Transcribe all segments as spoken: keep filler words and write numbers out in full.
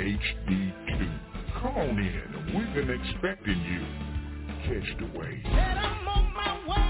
H D two. Come on in. We've been expecting you. Catch the wave. Said I'm on my way.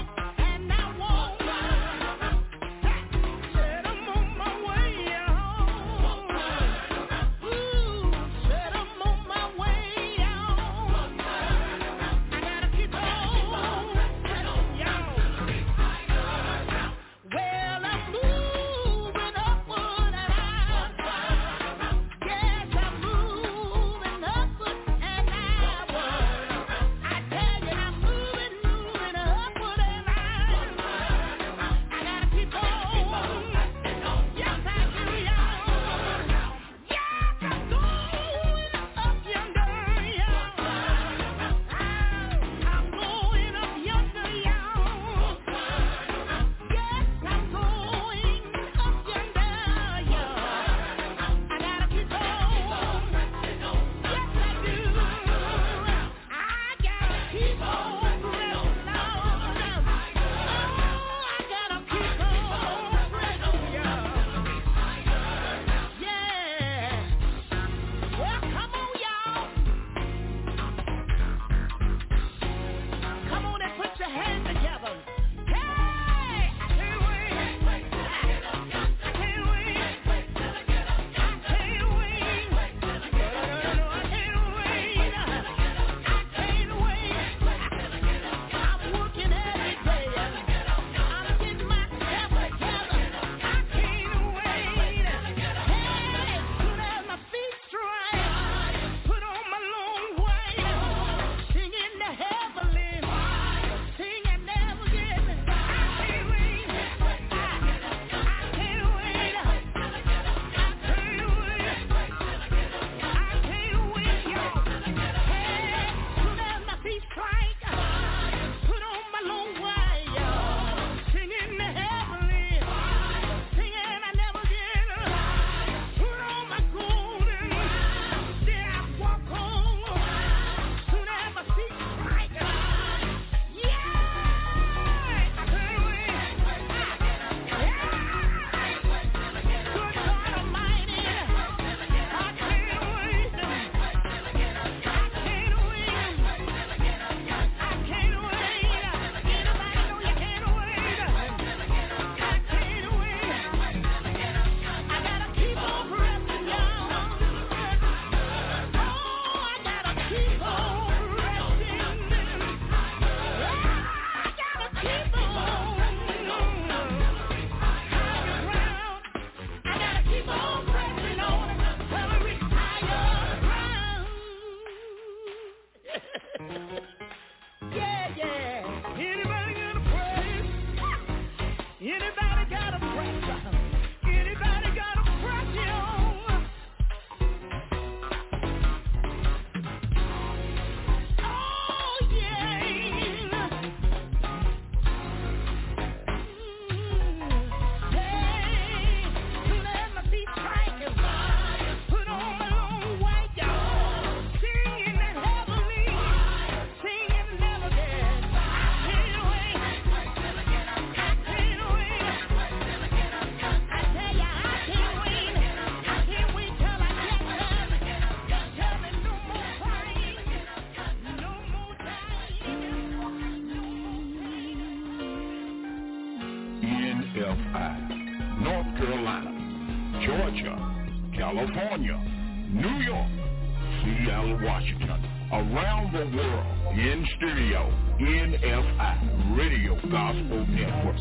California, New York, Seattle, Washington, around the world, in studio, N F I, Radio Gospel Network.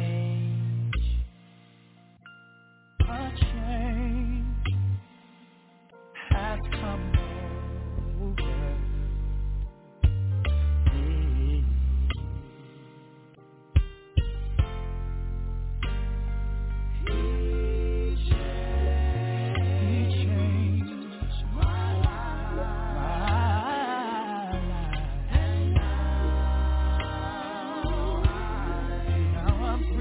A change has come over me. I'm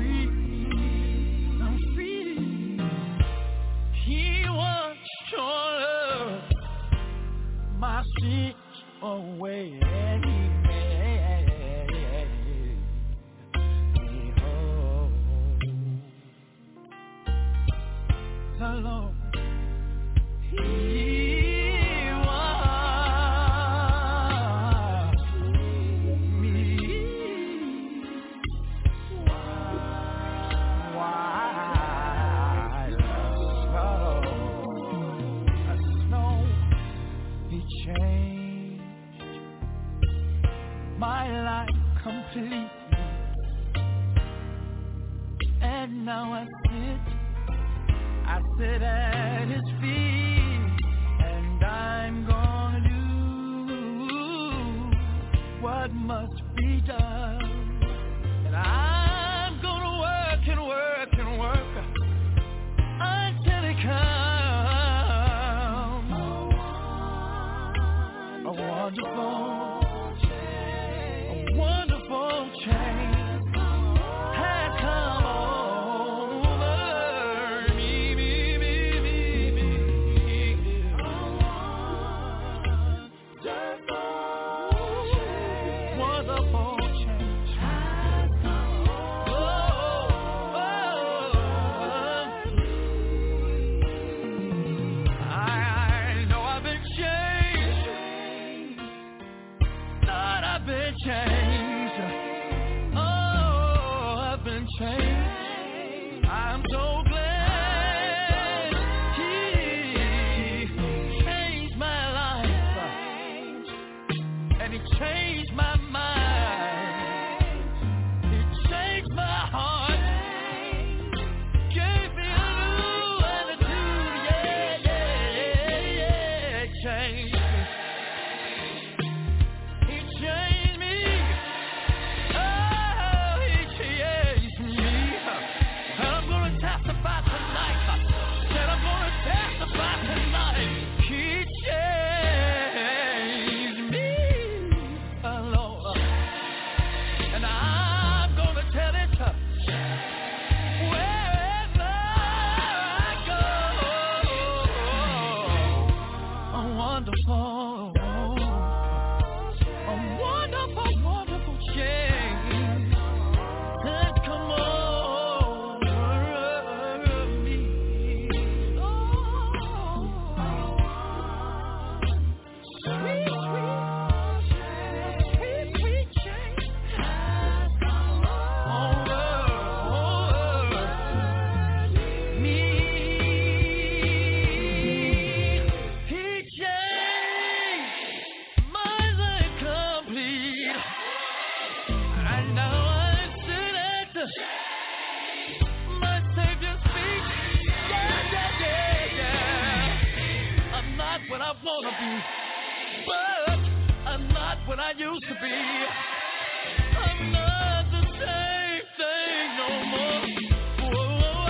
completely. And now I sit, I sit at his feet, and I'm gonna do what must be done. And I'm gonna work and work and work until it comes. A wonderful change, a wonderful change has come over me, me, me, me, me. A wonderful, wonderful change has come over me. I know I've been changed. Lord, I've been changed. Oh, I've been changed. I'm so glad He changed my life, and He changed my mind. He changed my heart, gave me a new attitude. Yeah, yeah, yeah, changed me. He changed me. Oh, He changed me. And I'm gonna testify tonight. Said I'm gonna testify tonight. He changed me, oh Lord. And I'm gonna tell it wherever I go. A wonderful, a wonderful, wonderful change has come over me. Oh, sweet, sweet, sweet, sweet change has come over me. He changed my life complete. And now I sit at my Savior's feet. Yeah, yeah, yeah, yeah. I'm not what I wanna be, but I'm not what I used to be. I'm not the same thing no more. Whoa, whoa,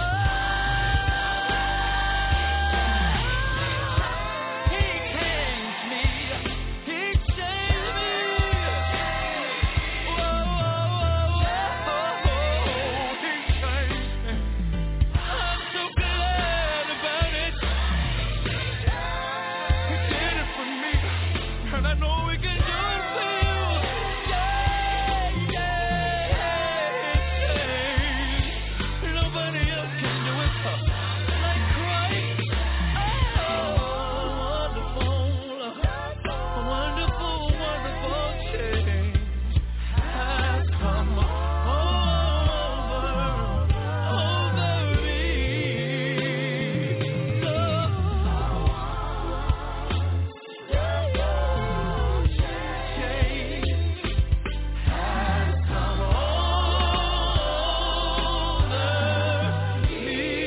whoa. He changed me. He changed me. Whoa, whoa, whoa, whoa. He changed me. I'm so glad about it. He did it for me, and I know He can do it for you. Yeah, yeah, yeah. Nobody else can do it like Christ. Oh, wonderful, wonderful, wonderful change has come over, over me. So, change has come over me.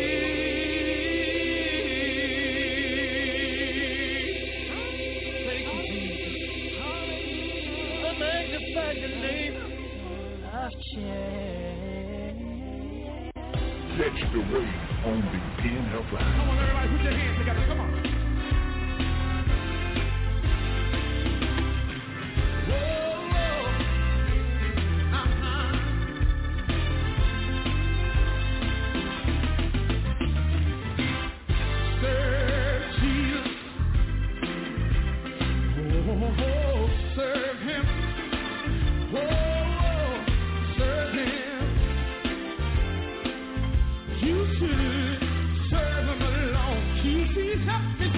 Thank you, Jesus. I magnify your name. I've changed. Catch the wave on the Pen Helpline. Come on, everybody, put your hands together. Come on. Whoa, whoa. Uh-huh. Serve Jesus. Oh, oh, oh, serve Him. Oh, oh, serve Him. You should serve Him alone. Keep His up.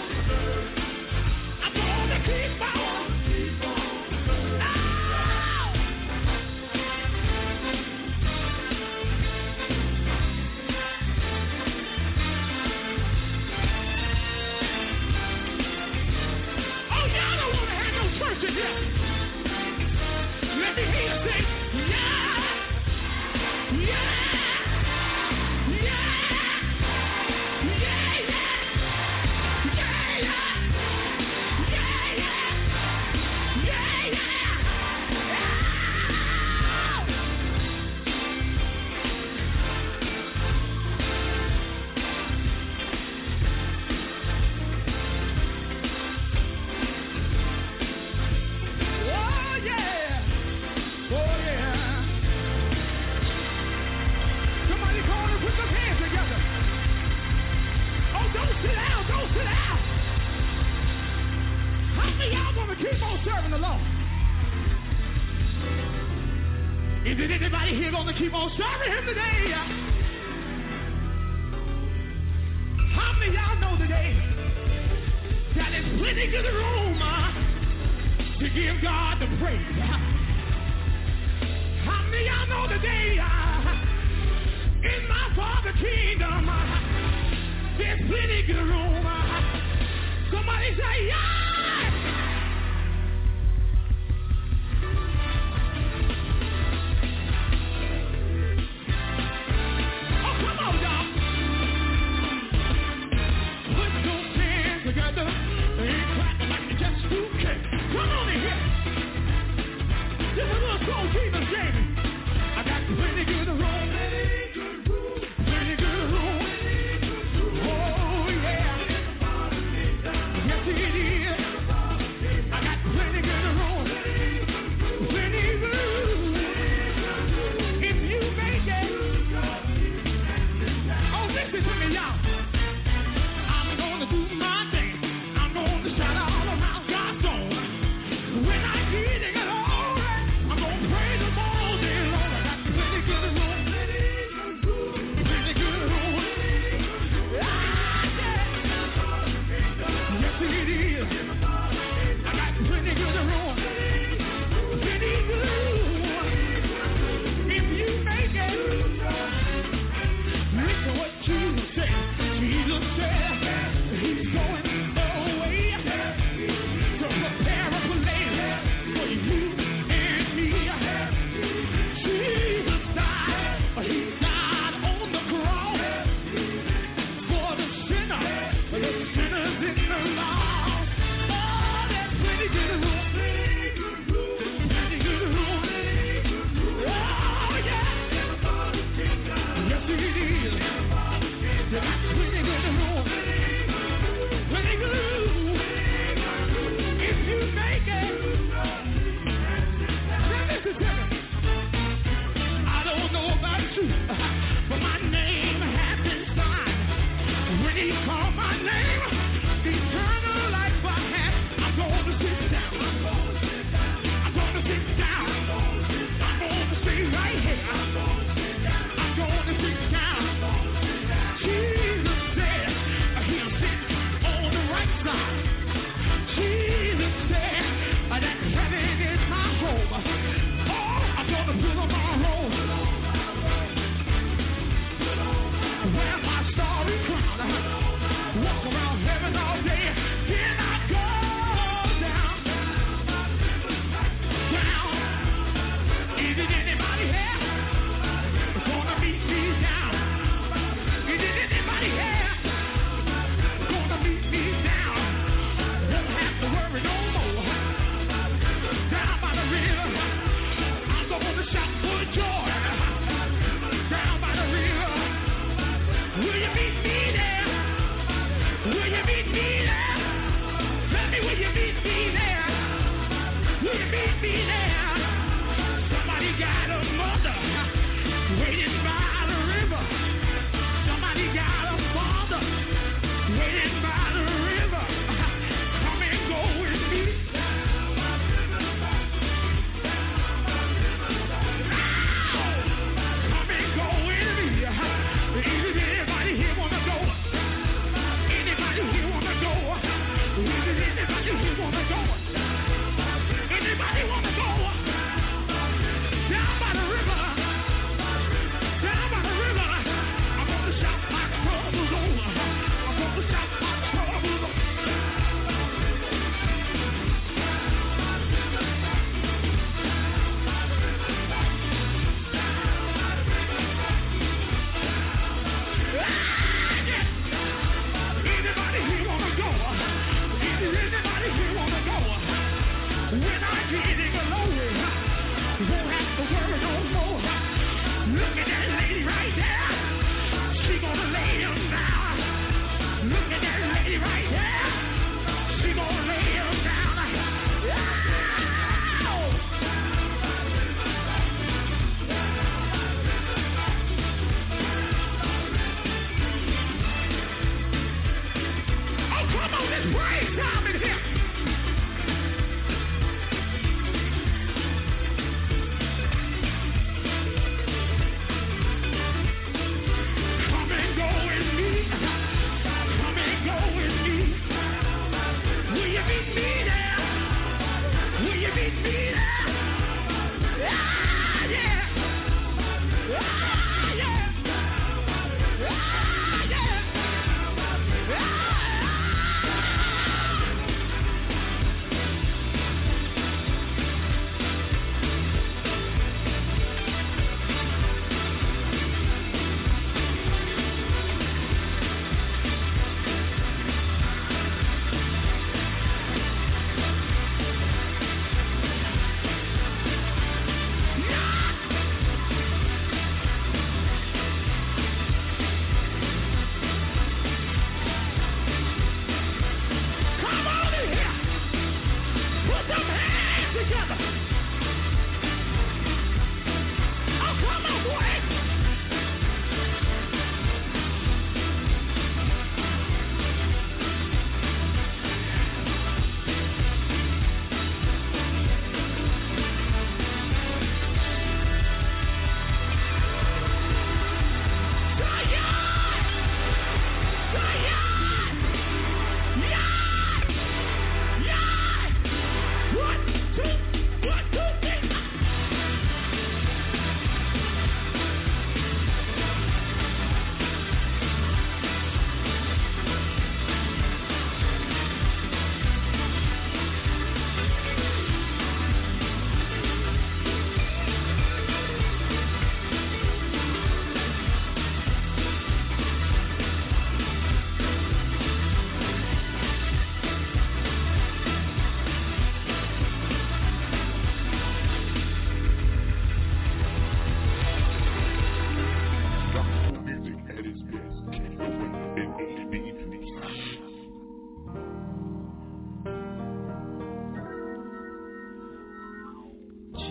I'm gonna keep on. Let me hear you sing, yeah, yeah, yeah, yeah, yeah, yeah, yeah, yeah, yeah, keep on serving the Lord. Is there anybody here gonna keep on serving him today? How many of y'all know today that it's plenty in the room uh, to give God the praise? How many of y'all know today uh, in my Father's kingdom uh, there's plenty in the room? Uh, somebody say, yeah! Come on in here. This is a little soul Jesus gave me.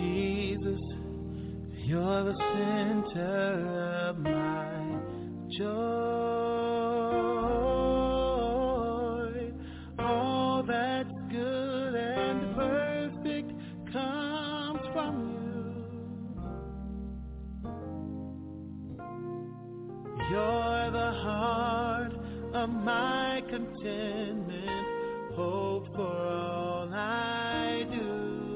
Jesus, you're the center of my joy. All that's good and perfect comes from you. You're the heart of my contentment, hope for all I do.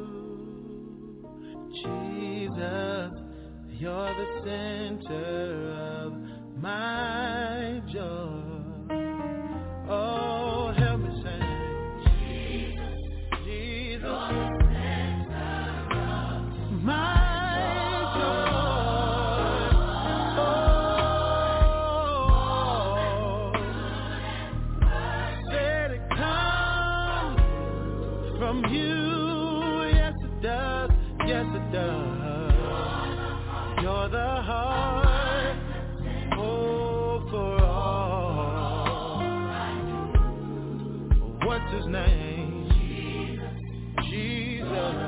Jesus, you're the center of my joy. Oh, help me sing. Jesus, Jesus, you're the center of my joy. Oh, said it comes from you. Yes, it does. Yes, it does. You're the heart, oh, for all. What's his name? Jesus. Jesus.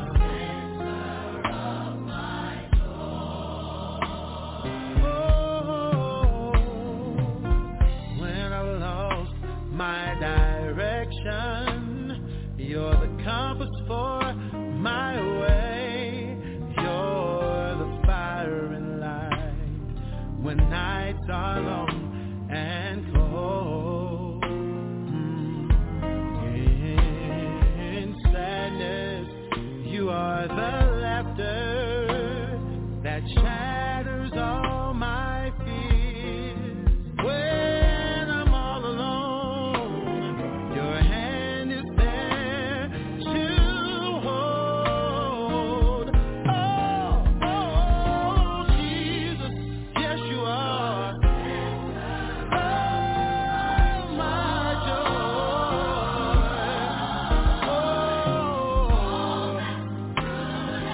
Oh, when I lost my direction, you're the compass for my way. You're the fire and light when nights are long and cold. In sadness, you are the laughter that shatters all my fears. When I'm all alone, your hand is there to hold. Oh, oh, Jesus, yes you are. Oh, my joy. Oh,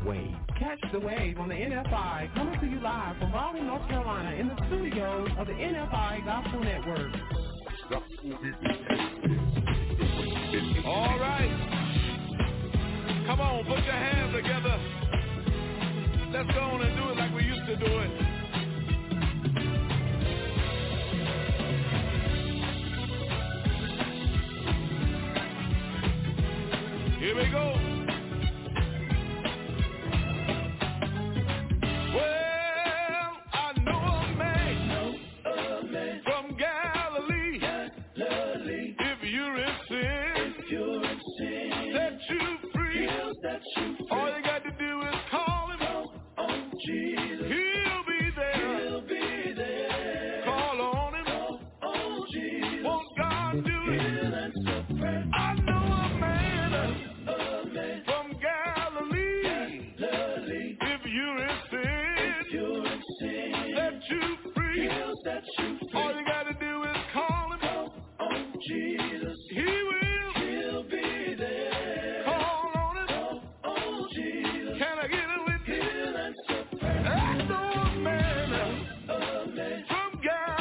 wave. Catch the wave on the N F I, coming to you live from Raleigh, North Carolina, in the studios of the N F I Gospel Network. All right. Come on, put your hands together. Let's go on and do it like we used to do it. Here we go. Well, I know a man, know a man from Galilee. Galilee. If you're in sin, if you're in sin, set you free. He'll set you free. All you got to do is call him. Call on Jesus. He'll be there. He'll be there. Call on him. Call on Jesus. Won't God do it? He'll answer prayer. I know a man, a man from Galilee. Galilee. If you're in sin, if you're in sin, set you free. He'll set you free. All you got to do is call him. Call on Jesus. He will. He'll be there. Call on him. Call on Jesus. Can I get a witness? He'll answer prayer. I know a man, a man from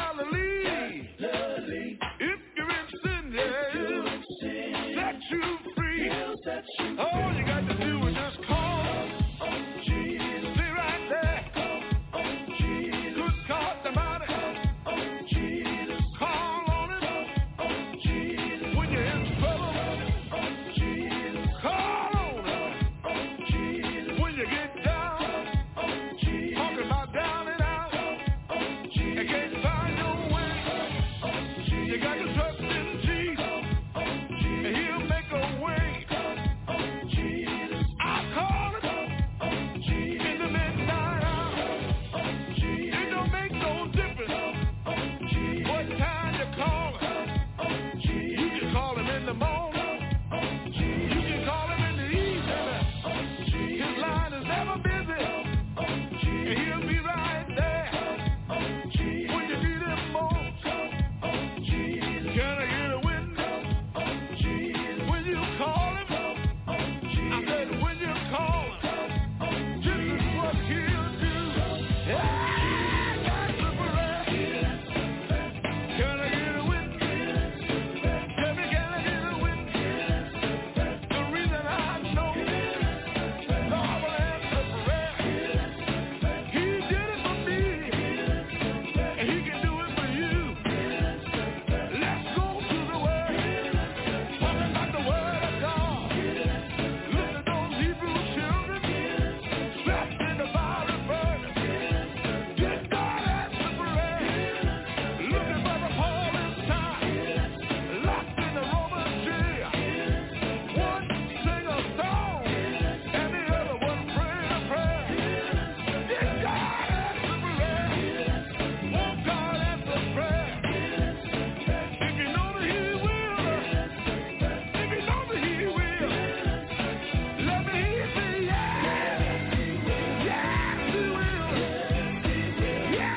Galilee. Galilee. If you're in sin, yeah, you're in sin, set you free. He'll set you free. All you got to do is just call on Jesus. Stay right there. Call on Jesus. Good God Almighty. Call on Jesus. Call on him. Call on Jesus. When you're in trouble. Call on Jesus. Call on him. Call on Jesus. When you get down. Call on Jesus. Talking about down and out. Call on Jesus. And can't find your way. Call on Jesus. You got to trust in Jesus. Call on Jesus. And he'll make a way. Call on Jesus. I call him. Call on Jesus. In the midnight hour. Call on Jesus. It don't make no difference. Call on Jesus. What time you call him. Call on Jesus. You can call him in the morning. Call on Jesus. You can call him in the evening. Call on Jesus. His line is never busy. Call on Jesus. And he'll be right there. Call on Jesus. When you need him most. Call on Jesus. Can I get a witness? Call on Jesus. When you call him. Call on Jesus. I said when you call him. Call on Jesus. This is what he'll do. Yeah, that's the prayer. Can I get a witness? Tell me, can I get a witness? The reason I know Lord will answer prayer. He did it for me, and he can do it for you. Let's go to the word. Talking about the word of God. Look at those Hebrew children trapped in the fiery furnace. Did God answer prayer? Look at Brother Paul inside, locked in the Roman jail. One sing a song, and the other one pray a prayer. Did God answer prayer? Won't God answer prayer? If you know that he will, if you know that he will, let me hear you say yes. Yes, he will. Yes.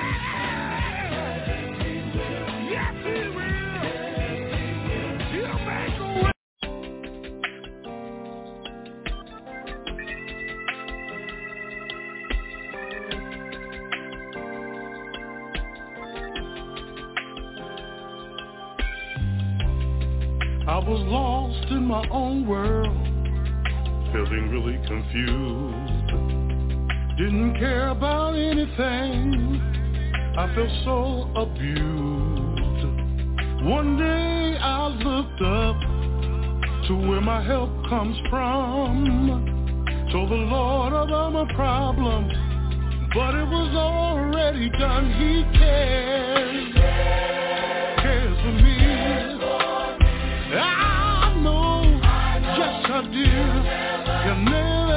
Yes, he will. He'll make a way. I was lost in my own world, feeling really confused. Didn't care about anything. I felt so abused. One day I looked up to where my help comes from. Told the Lord about my problem, but it was already done. He cares, cares for me. I know, yes I do. He'll never,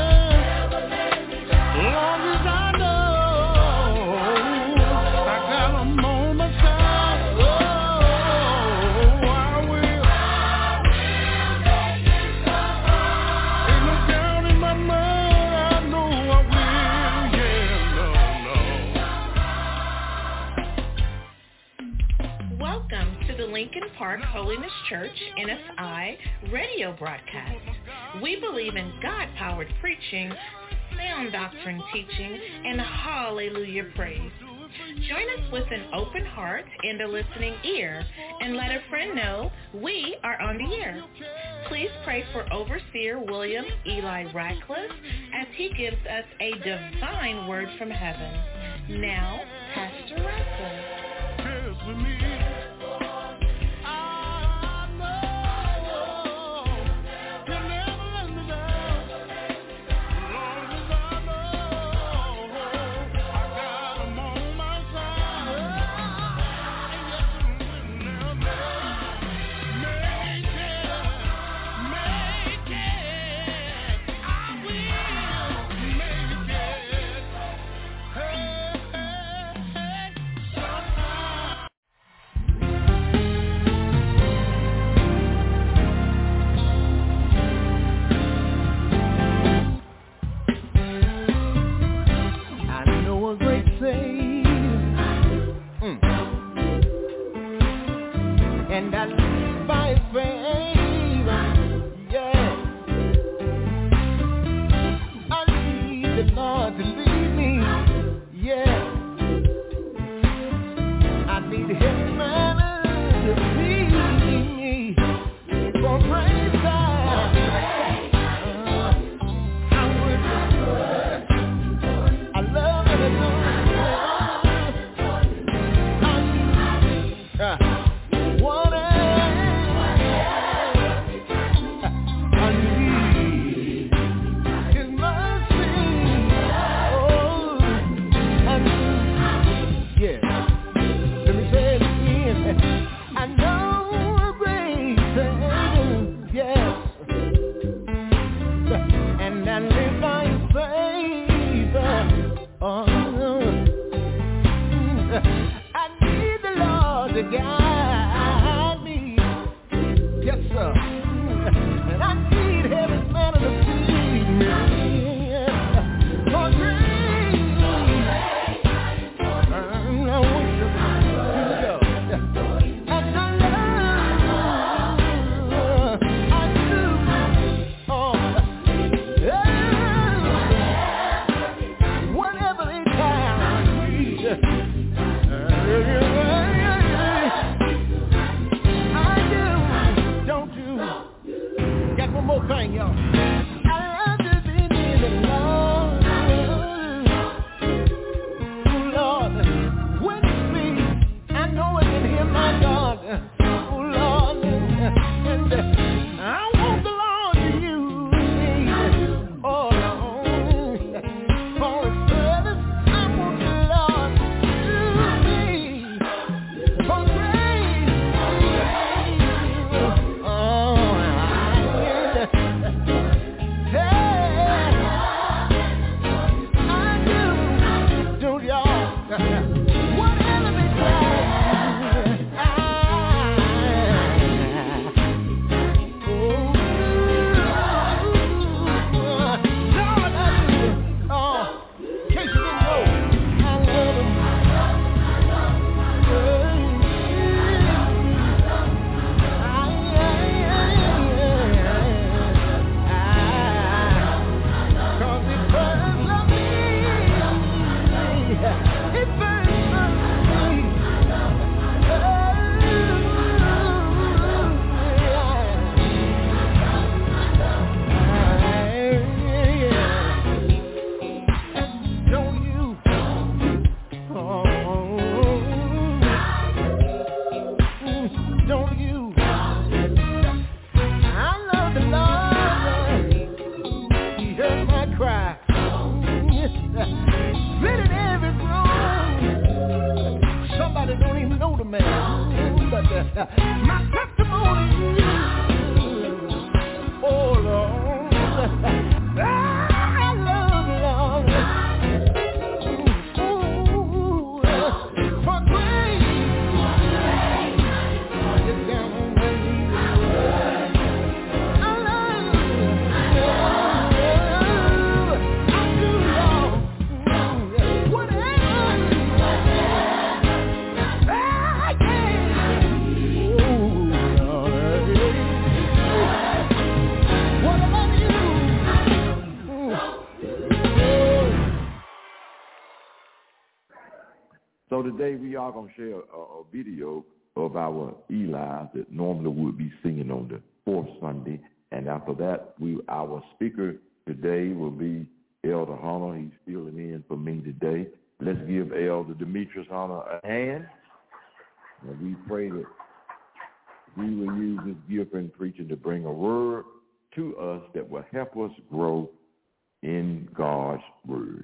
long as I know, I got him on my side. Oh, I will. Ain't no doubt in my mind. I know I will. Yeah, no, no. Welcome to the Lincoln Park Holiness Church N S I radio broadcast. We believe in God-powered preaching sound doctrine teaching, and hallelujah praise. Join us with an open heart and a listening ear, and let a friend know we are on the air. Please pray for Overseer William Eli Ratcliffe as he gives us a divine word from heaven. Now, Pastor Ratcliffe. Cheers with me. And I live by faith, yeah. I need the Lord to lead me, yeah. I need His manner to feed me for praise time. Uh, I worship, I love and adore. I need, uh, to guide me, yes sir, and I need Heaven's manna to feed me, for grace, and I worship you, and I love, I do, oh, yeah, whatever they time me, one more thing, y'all. I love to be near the Lord. Oh, Lord, when you speak, I know I can hear my God. Oh, Lord, and I want the Lord to use me. Oh, Lord, for His service, I want the Lord to use me for grace. Oh, my testimony, oh Lord, I love Lord, ooh, for grace, it's down on my knees, I love, I do Lord, whatever, I can. Ooh. So today we are going to share a, a video of our Eli that normally would be singing on the fourth Sunday. And after that, we our speaker today will be Elder Hunter. He's filling in for me today. Let's give Elder Demetrius Hunter a hand. And we pray that we will use this gift in preaching to bring a word to us that will help us grow in God's word.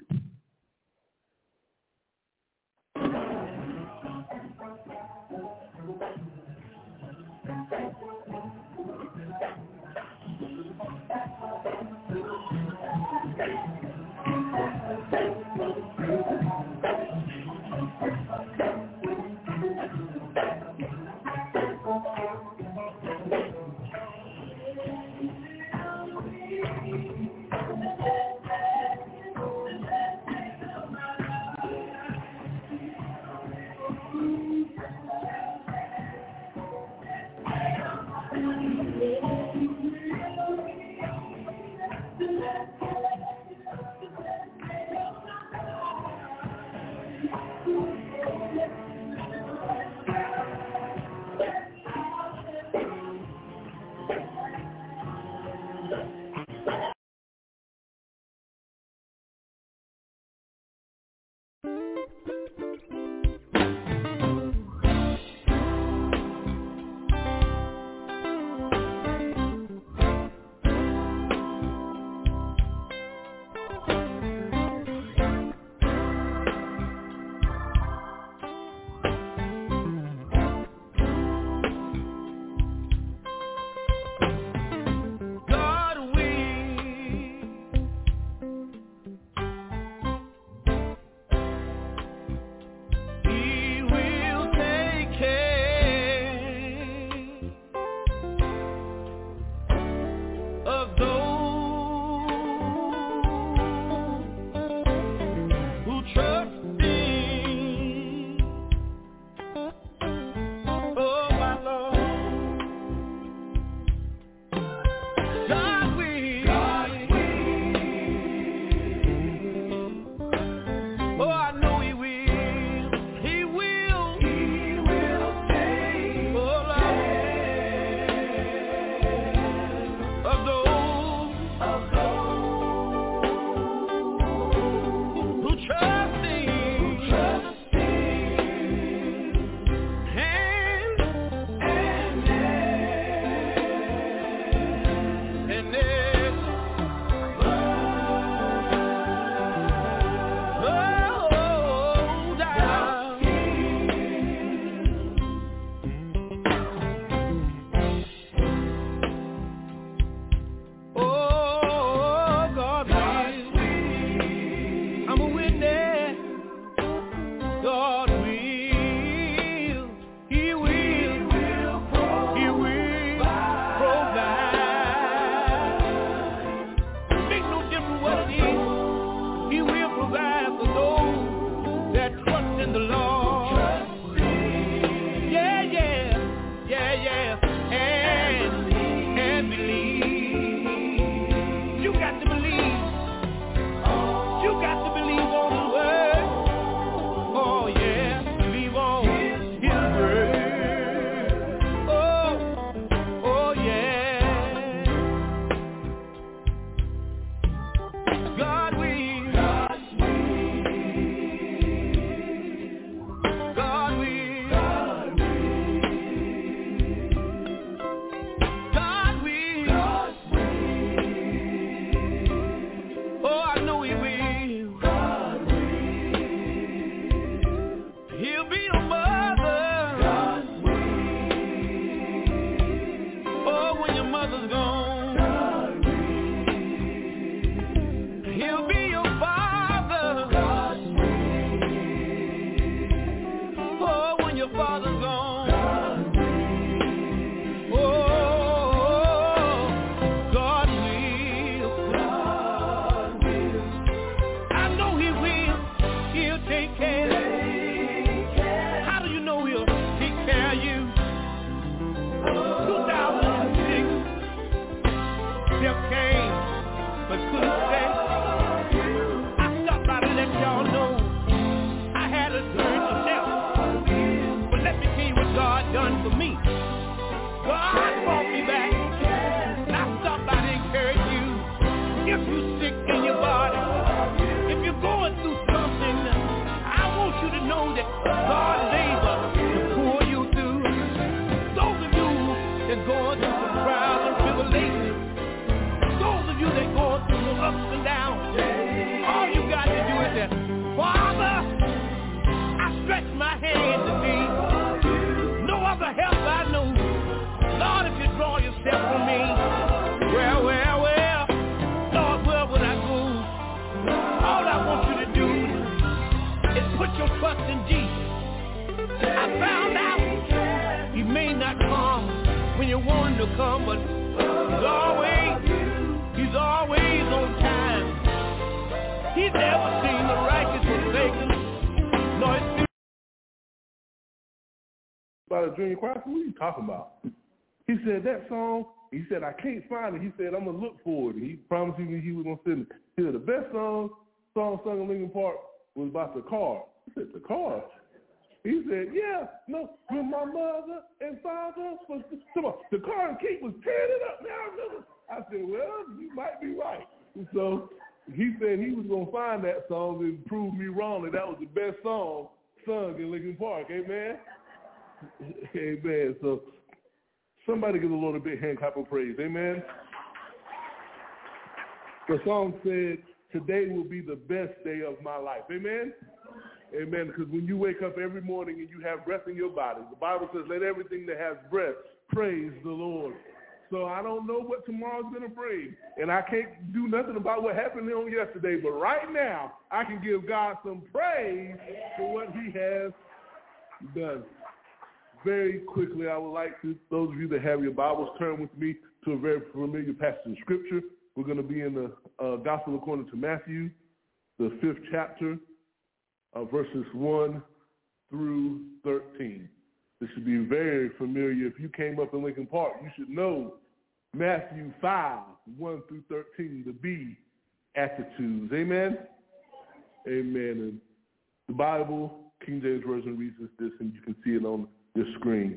I stopped by to let y'all know I had a turn to let me tell you what God done for me. God brought me back. And I stopped by to encourage you. If you're sick in your body, if you're going through something, I want you to know that God is able to pull you through. Those of you that are going through some trials and tribulations, those of you that are going through some ups and downs, all you got to do is say, Father, I stretch my hand to thee. No other help I know. Lord, if you draw yourself from me, well, well, well, Lord, where would I go? All I want you to do is put your trust in Jesus. I found out he may not come when you want him to come, but he's always, he's always on time. He's never seen the righteous forsaken, nor his seed. About a junior choir, what are you talking about? He said that song, he said, I can't find it. He said, I'm going to look for it. And he promised me he was going to send it. He said, the best song, song sung in Lincoln Park was about the car. I said, the car? He said, yeah, no, when my mother and father was, come on, the car and Keith was tearing it up now. I said, well, you might be right. And so he said he was going to find that song and prove me wrong, and that was the best song sung in Lincoln Park. Amen? Amen. So somebody give the Lord a big hand clap of praise. Amen. The song said, today will be the best day of my life. Amen. Amen. Because when you wake up every morning and you have breath in your body, the Bible says, let everything that has breath praise the Lord. So I don't know what tomorrow's going to bring, and I can't do nothing about what happened on yesterday. But right now, I can give God some praise for what he has done. Very quickly, I would like to, those of you that have your Bibles, turn with me to a very familiar passage of Scripture. We're going to be in the uh, Gospel according to Matthew, the fifth chapter, uh, verses one through thirteen. This should be very familiar. If you came up in Lincoln Park, you should know Matthew five, one through thirteen, the Beatitudes. Amen? Amen. And the Bible, King James Version, reads this, and you can see it on the screen.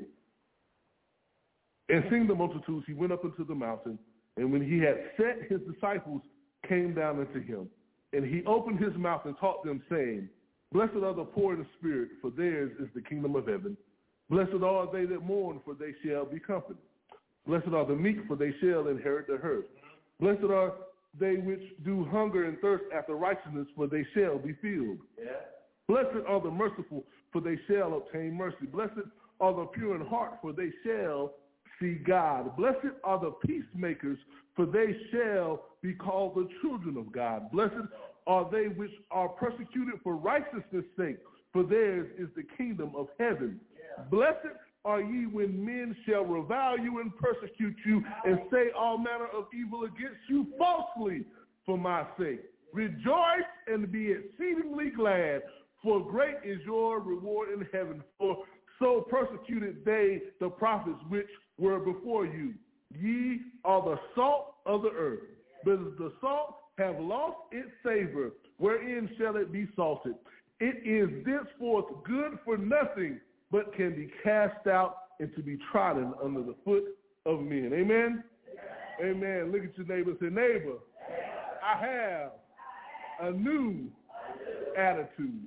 And seeing the multitudes, he went up into the mountain, and when he had set, his disciples came down unto him. And he opened his mouth and taught them, saying, Blessed are the poor in spirit, for theirs is the kingdom of heaven. Blessed are they that mourn, for they shall be comforted. Blessed are the meek, for they shall inherit the earth. Blessed are they which do hunger and thirst after righteousness, for they shall be filled. Yeah. Blessed are the merciful, for they shall obtain mercy. Blessed are the pure in heart, for they shall see God. Blessed are the peacemakers, for they shall be called the children of God. Blessed are they which are persecuted for righteousness' sake, for theirs is the kingdom of heaven. Yeah. Blessed are ye when men shall revile you and persecute you and say all manner of evil against you falsely for my sake. Rejoice and be exceedingly glad, for great is your reward in heaven. For so persecuted they the prophets which were before you. Ye are the salt of the earth. But if the salt have lost its savor, wherein shall it be salted? It is thenceforth good for nothing, but can be cast out and to be trodden under the foot of men. Amen? Yeah. Amen. Look at your neighbor and say, neighbor, I have a new attitude.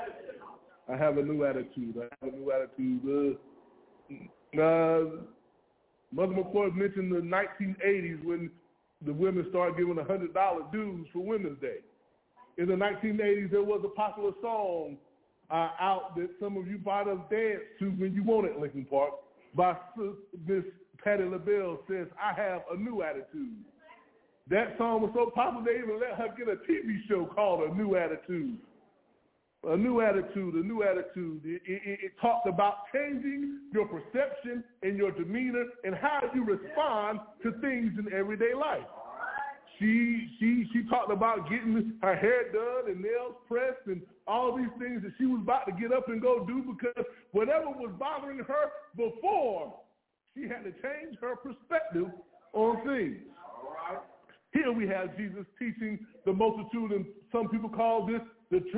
I have a new attitude. I have a new attitude. Uh, uh, Mother McCoy mentioned the nineteen eighties when the women started giving one hundred dollars dues for Women's Day. In the nineteen eighties, there was a popular song uh, out that some of you might have danced to when you wanted Lincoln Park by Miss Patti LaBelle. Says, I have a new attitude. That song was so popular, they even let her get a T V show called A New Attitude. A new attitude, a new attitude. It, it, it talked about changing your perception and your demeanor and how you respond to things in everyday life. She she she talked about getting her hair done and nails pressed and all these things that she was about to get up and go do because whatever was bothering her before, she had to change her perspective on things. All right. Here we have Jesus teaching the multitude, and some people call this the church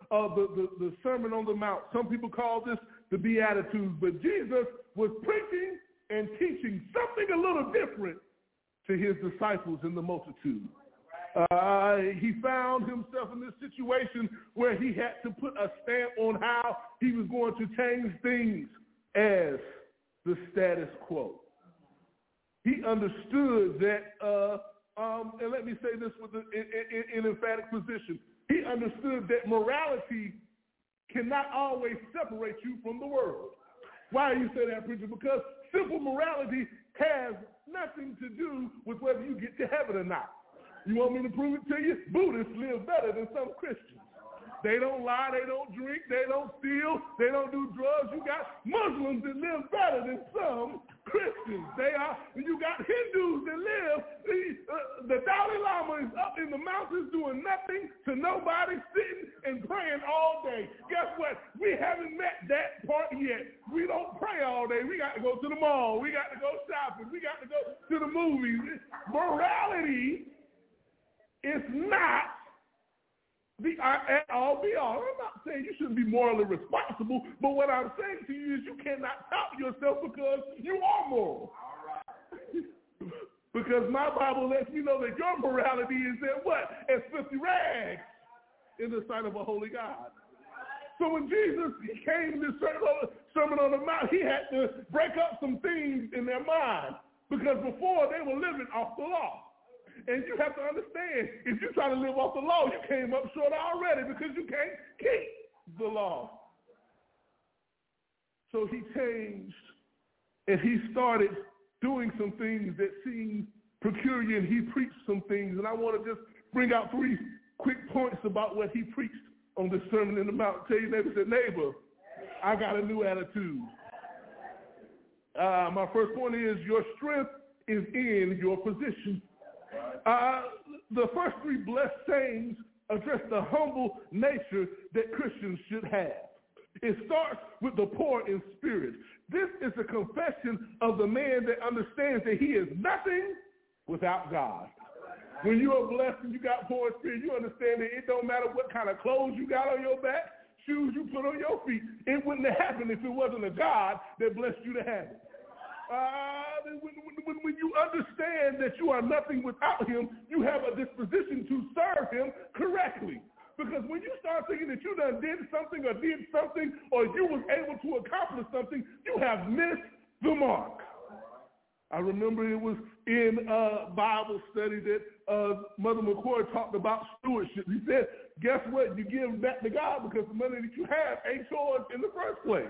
uh, the, the, the Sermon on the Mount. Some people call this the Beatitudes, but Jesus was preaching and teaching something a little different to his disciples in the multitude. Uh, he found himself in this situation where he had to put a stamp on how he was going to change things as the status quo. He understood that, uh, um, and let me say this with an in, in, in emphatic position, he understood that morality cannot always separate you from the world. Why do you say that, preacher? Because simple morality has nothing to do with whether you get to heaven or not. You want me to prove it to you? Buddhists live better than some Christians. They don't lie, they don't drink, they don't steal, they don't do drugs. You got Muslims that live better than some Christians. They are. You got Hindus that live. The, uh, the Dalai Lama is up in the mountains doing nothing to nobody, sitting and praying all day. Guess what? We haven't met that part yet. We don't pray all day. We got to go to the mall. We got to go shopping. We got to go to the movies. Morality is not the uh, all be all. I'm not saying you shouldn't be morally responsible, but what I'm saying to you is you cannot top yourself because you are moral. Because my Bible lets me know that your morality is at what? As filthy rags in the sight of a holy God. So when Jesus came to this Sermon on the Mount, he had to break up some things in their mind because before they were living off the law. And you have to understand, if you're trying to live off the law, you came up short already because you can't keep the law. So he changed, and he started doing some things that seemed peculiar, and he preached some things. And I want to just bring out three quick points about what he preached on the Sermon on the Mount. Tell your neighbor, say, neighbor, I got a new attitude. Uh, my first point is your strength is in your position. Uh, the first three blessed sayings address the humble nature that Christians should have. It starts with the poor in spirit. This is a confession of the man that understands that he is nothing without God. When you are blessed and you got poor in spirit, you understand that it don't matter what kind of clothes you got on your back, shoes you put on your feet. It wouldn't have happened if it wasn't a God that blessed you to have it. Uh, when, when, when you understand that you are nothing without him, you have a disposition to serve him correctly. Because when you start thinking that you done did something or did something or you was able to accomplish something, you have missed the mark. I remember it was in a Bible study that uh, Mother McCoy talked about stewardship. He said, guess what? You give back to God because the money that you have ain't yours in the first place.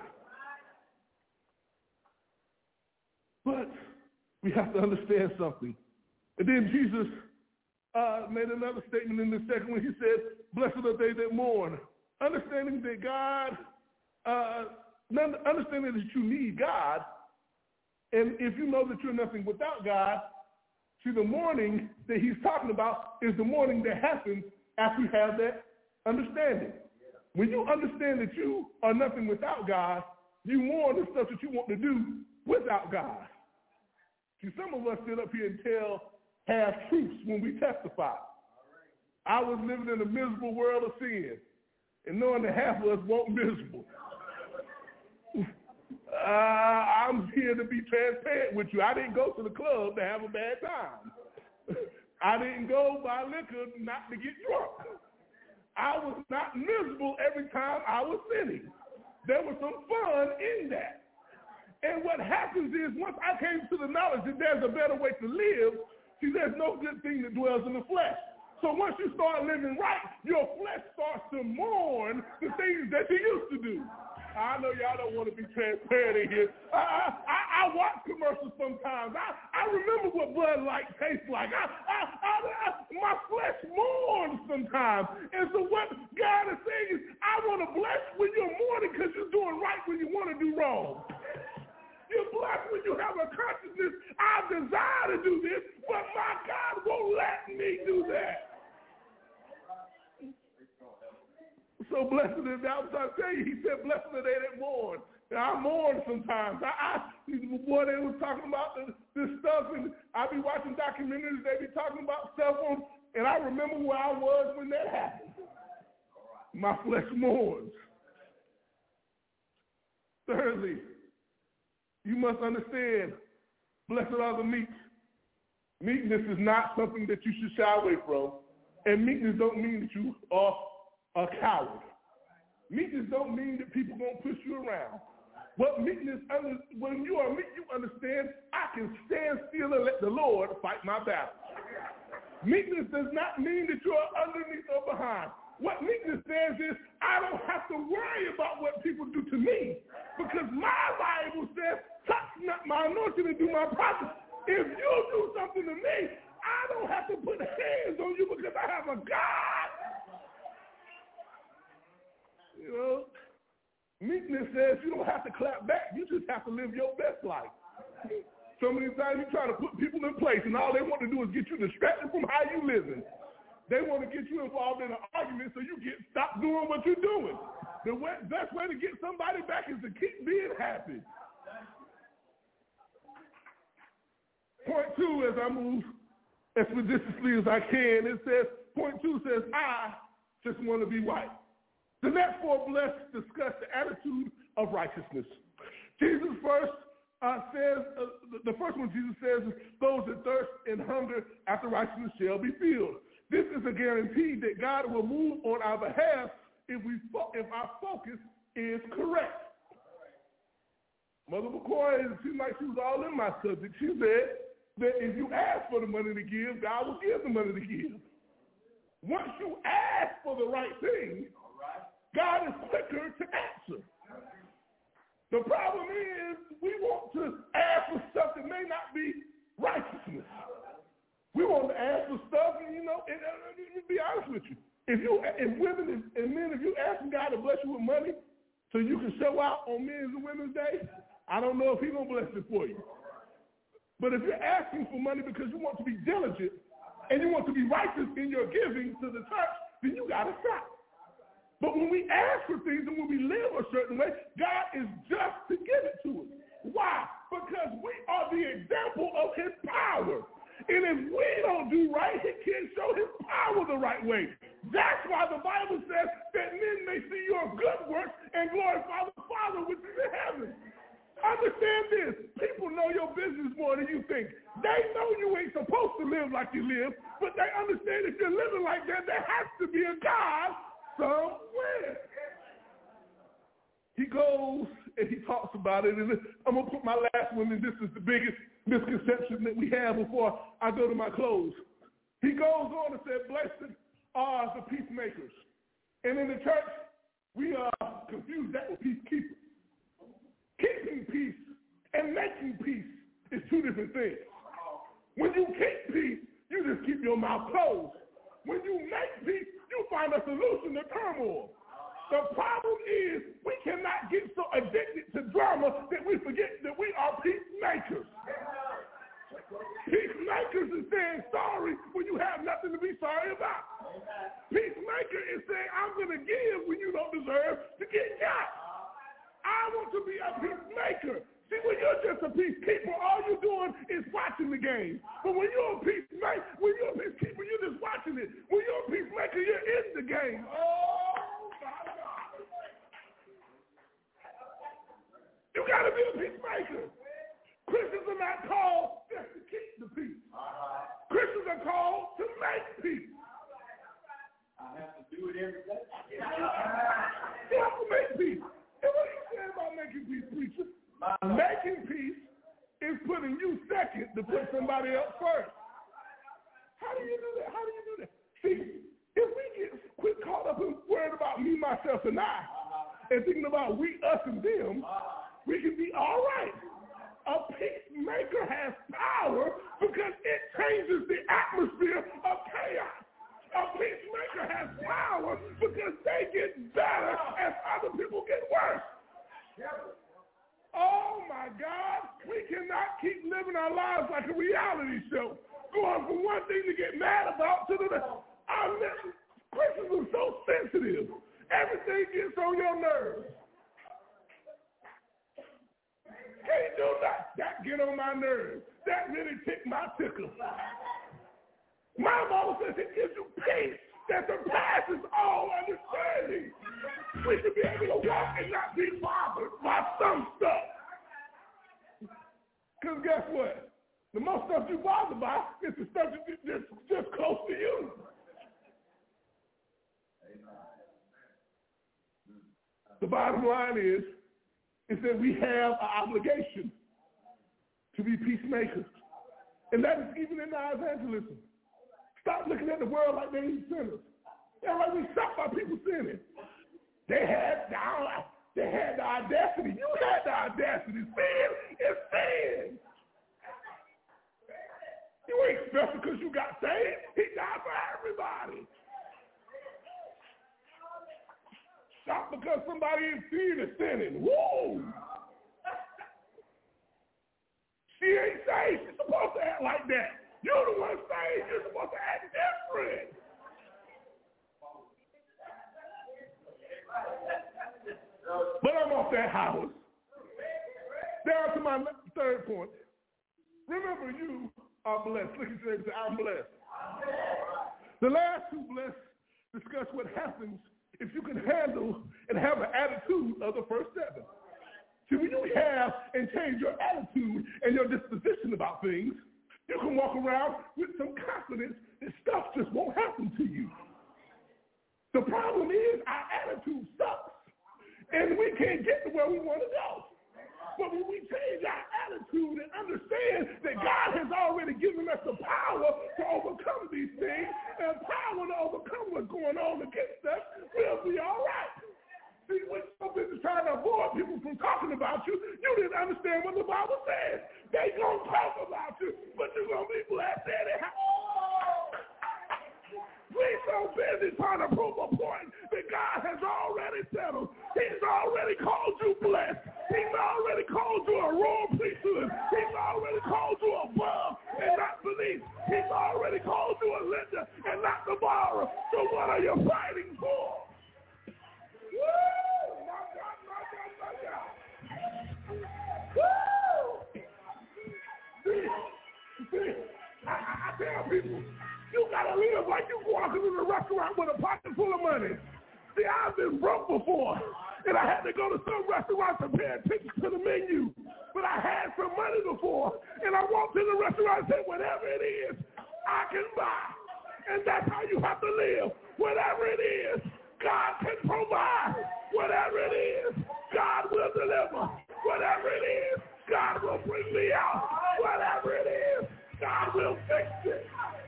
But we have to understand something. And then Jesus uh, made another statement in the second one. He said, blessed are they that mourn. Understanding that God, uh, understanding that you need God, and if you know that you're nothing without God, see, the mourning that he's talking about is the mourning that happens after you have that understanding. When you understand that you are nothing without God, you mourn the stuff that you want to do without God. See, some of us sit up here and tell half-truths when we testify. I was living in a miserable world of sin, and knowing that half of us weren't miserable. uh, I'm here to be transparent with you. I didn't go to the club to have a bad time. I didn't go buy liquor not to get drunk. I was not miserable every time I was sinning. There was some fun in that. And what happens is once I came to the knowledge that there's a better way to live, see, there's no good thing that dwells in the flesh. So once you start living right, your flesh starts to mourn the things that you used to do. I know y'all don't want to be transparent in here. I, I, I watch commercials sometimes. I, I remember what Bud Light tastes like. I, I, I, I, my flesh mourns sometimes. And so what God is saying is, I want to bless when you're mourning because you're doing right when you want to do wrong. You're blessed when you have a consciousness. I desire to do this, but my God won't let me do that. So blessed is that. I was trying to tell you, he said, blessed are they that mourn. Now, I mourn sometimes. I, I, boy, they was talking about this, this stuff, and I be watching documentaries. They be talking about stuff on, and I remember where I was when that happened. my flesh mourns. Thirdly, you must understand, blessed are the meek. Meekness is not something that you should shy away from. And meekness don't mean that you are a coward. Meekness don't mean that people gonna push you around. What meekness, when you are meek, you understand, I can stand still and let the Lord fight my battle. Meekness does not mean that you are underneath or behind. What meekness says is, I don't have to worry about what people do to me, because my Bible says, touch not my anointing and do my prophets. If you do something to me, I don't have to put hands on you because I have a God. You know, meekness says you don't have to clap back. You just have to live your best life. So many times you try to put people in place, and all they want to do is get you distracted from how you living. They want to get you involved in an argument so you get stop doing what you're doing. The way, best way to get somebody back is to keep being happy. Point two, as I move expeditiously as I can, it says, point two says, I just want to be white. The next four blessed discuss the attitude of righteousness. Jesus first uh, says, uh, the first one Jesus says is, those that thirst and hunger after righteousness shall be filled. This is a guarantee that God will move on our behalf if we fo- if our focus is correct. Mother McCoy, it seemed like she was all in my subject. She said that if you ask for the money to give, God will give the money to give. Once you ask for the right thing, God is quicker to answer. The problem is we want to ask for stuff that may not be righteousness. We want to ask for stuff, and you know, and, uh, let me be honest with you. If you, if women and men, if you asking God to bless you with money so you can show out on Men's and Women's Day, I don't know if He's gonna bless it for you. But if you're asking for money because you want to be diligent and you want to be righteous in your giving to the church, then you gotta stop. But when we ask for things and when we live a certain way, God is just to give it to us. Why? Because we are the example of His power. And if we don't do right, He can't show His power the right way. That's why the Bible says that men may see your good works and glorify the Father which is in heaven. Understand this. People know your business more than you think. They know you ain't supposed to live like you live, but they understand if you're living like that, there has to be a God somewhere. He goes and he talks about it, and I'm going to put my last one, and this is the biggest misconception that we have before I go to my close. He goes on and said, blessed are the peacemakers. And in the church, we uh, confuse that with peacekeepers. Keeping peace and making peace is two different things. When you keep peace, you just keep your mouth closed. When you make peace, you find a solution to turmoil. The problem is we cannot get so addicted to drama that we forget that we are peacemakers. Peacemaker is saying sorry when you have nothing to be sorry about. Peacemaker is saying I'm going to give when you don't deserve to get got. I want to be a peacemaker. See, when you're just a peacekeeper, all you're doing is watching the game. But when you're a peacemaker, when you're a peacekeeper, you're just watching it. When you're a peacemaker, you're in the game. Oh, my God. You got to be a peacemaker. Christians are not called just to keep the peace. Christians are called to make peace. I have to do it every day. You have to make peace. And what are you saying about making peace, preacher? Making peace is putting you second to put somebody else first. How do you do that? How do you do that? See, if we get quit caught up and worried about me, myself, and I, and thinking about we, us, and them, we can be all right. A peacemaker has power because it changes the atmosphere of chaos. A peacemaker has power because they get better as other people get worse. Oh, my God. We cannot keep living our lives like a reality show, going from one thing to get mad about to the next. Our Christians are so sensitive. Everything gets on your nerves. Can't do that. That get on my nerves. That really tick my tickle. My Bible says it gives you peace that surpasses all understanding. We should be able to walk and not be bothered by some stuff. Because guess what? The most stuff you bother by is the stuff that's just, just close to you. The bottom line is, is that we have an obligation to be peacemakers. And that is even in our evangelism. Stop looking at the world like they ain't sinners. They're like we stopped by people sinning. They had the, they had the audacity. You had the audacity. Sin is sin. You ain't special because you got saved. He died for everybody. Stop because somebody in sin is sinning. Woo! She ain't saved. She's supposed to act like that. You're the one saved. You're supposed to act different. But I'm off that house. Down to my third point. Remember, you are blessed. Look at your neighbor and say, I'm blessed. The last two blessed discuss what happens if you can handle and have an attitude of the first seven. See, when you have and change your attitude and your disposition about things, you can walk around with some confidence that stuff just won't happen to you. The problem is our attitude sucks, and we can't get to where we want to go. But when we change our attitude and understand that God has already given us the power to overcome these things and power to overcome what's going on against us, we'll be all right. See, when you're busy trying to avoid people from talking about you, you didn't understand what the Bible says. They going to talk about you, but you're going to be blessed anyhow. We're so busy trying to prove a point that God has already settled. He's already called you blessed. He's already called you a royal priesthood. He's already called you above and not beneath. He's already called you a lender and not the borrower. So what are you fighting for? Woo! My God, my God, my God. Woo! See, see, I, I tell people, you gotta live like you walking in a restaurant with a pocket full of money. See, I've been broke before, and I had to go to some restaurants to pay attention to the menu. But I had some money before, and I walked in the restaurant and said, whatever it is, I can buy. And that's how you have to live. Whatever it is, God can provide. Whatever it is, God will deliver. Whatever it is, God will bring me out. Whatever it is, God will fix it.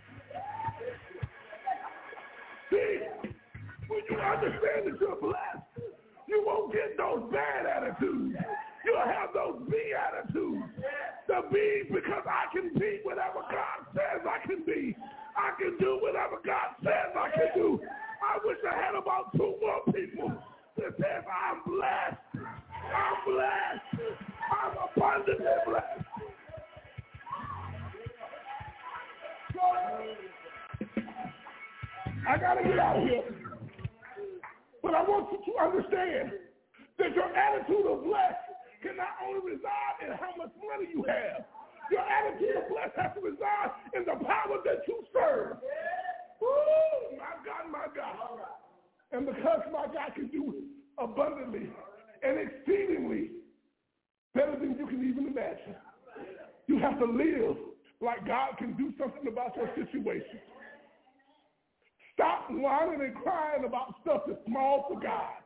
See, when you understand that you're blessed, you won't get those bad attitudes. You'll have those B attitudes. The B because I can be whatever God says I can be. I can do whatever God says I can do. I wish I had about two more people that says I'm blessed. I'm blessed. I'm abundantly blessed. So, I got to get out of here. But I want you to understand that your attitude of blessed can not only reside in how much money you have. Your attitude of blessed has to reside in the power that you serve. Woo! My God, my God. And because my God can do abundantly and exceedingly better than you can even imagine, you have to live like God can do something about your situation. Stop whining and crying about stuff that's small for God.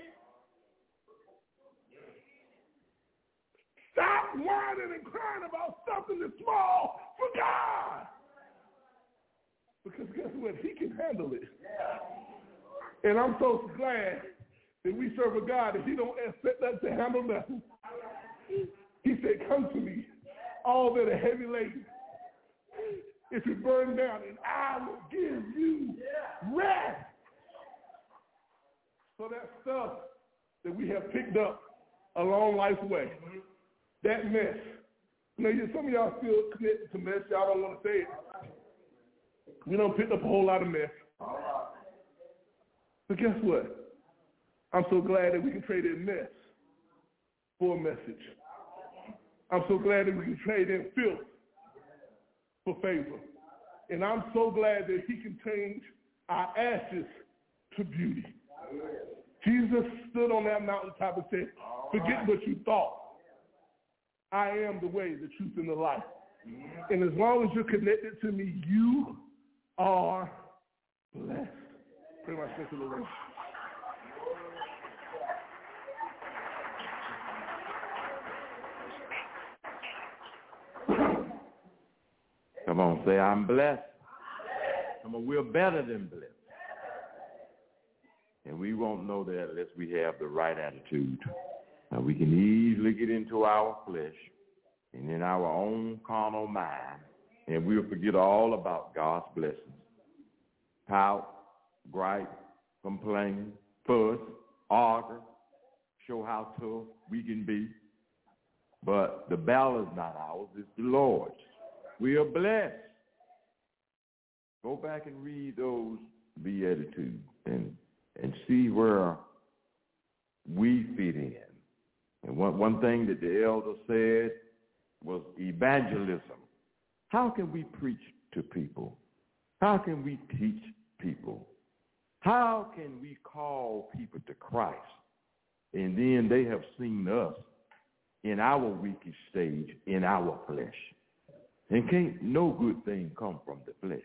Stop whining and crying about something that's small for God. Because guess what? He can handle it. And I'm so glad that we serve a God that he don't expect us to handle nothing. He said, come to me, all that are heavy laden. If you burn down, and I will give you rest. So that stuff that we have picked up along life's way, that mess. You know, some of y'all still connected to mess. Y'all don't want to say it. We don't pick up a whole lot of mess. But guess what? I'm so glad that we can trade in mess for a message. I'm so glad that we can trade in filth for favor. And I'm so glad that he can change our ashes to beauty. Jesus stood on that mountaintop and said, forget what you thought. I am the way, the truth, and the life. And as long as you're connected to me, you are blessed. Pray my strength to the Lord. Come on, say, I'm blessed. Come on, we're better than blessed. And we won't know that unless we have the right attitude. Now, we can easily get into our flesh and in our own carnal mind, and we'll forget all about God's blessings. Pout, gripe, complain, fuss, argue, show how tough we can be. But the battle is not ours, it's the Lord's. We are blessed. Go back and read those Beatitudes and, and see where we fit in. And one, one thing that the elder said was evangelism. How can we preach to people? How can we teach people? How can we call people to Christ? And then they have seen us in our weakest stage, in our flesh. And can't no good thing come from the flesh.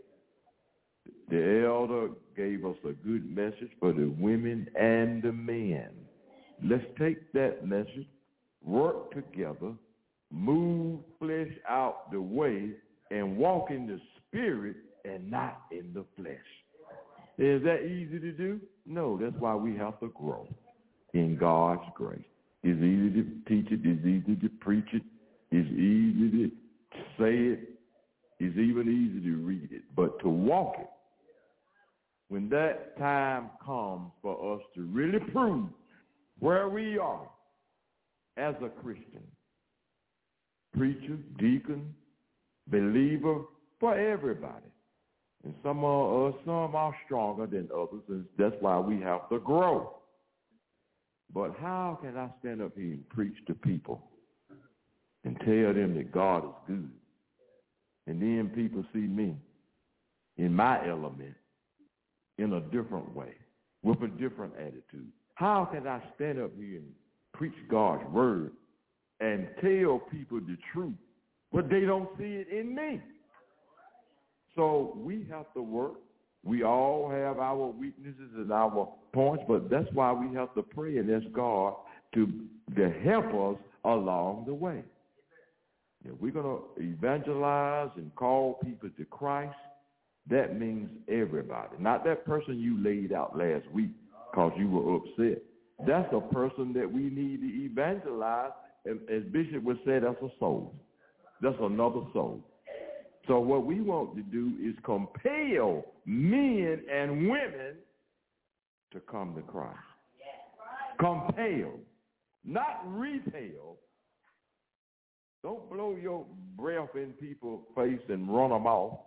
The elder gave us a good message for the women and the men. Let's take that message, work together, move flesh out the way, and walk in the spirit and not in the flesh. Is that easy to do? No, that's why we have to grow in God's grace. It's easy to teach it. It's easy to preach it. It's easy to say it. It's even easy to read it. But to walk it, when that time comes for us to really prove where we are as a Christian, preacher, deacon, believer, for everybody. And some are, uh, some are stronger than others, and that's why we have to grow. But how can I stand up here and preach to people and tell them that God is good, and then people see me in my element in a different way, with a different attitude? How can I stand up here and preach God's word and tell people the truth, but they don't see it in me? So we have to work. We all have our weaknesses and our points, but that's why we have to pray and ask God to, to help us along the way. If we're going to evangelize and call people to Christ, that means everybody. Not that person you laid out last week because you were upset. That's a person that we need to evangelize. As Bishop would say, that's a soul. That's another soul. So what we want to do is compel men and women to come to Christ. Compel, not repel. Don't blow your breath in people's face and run them off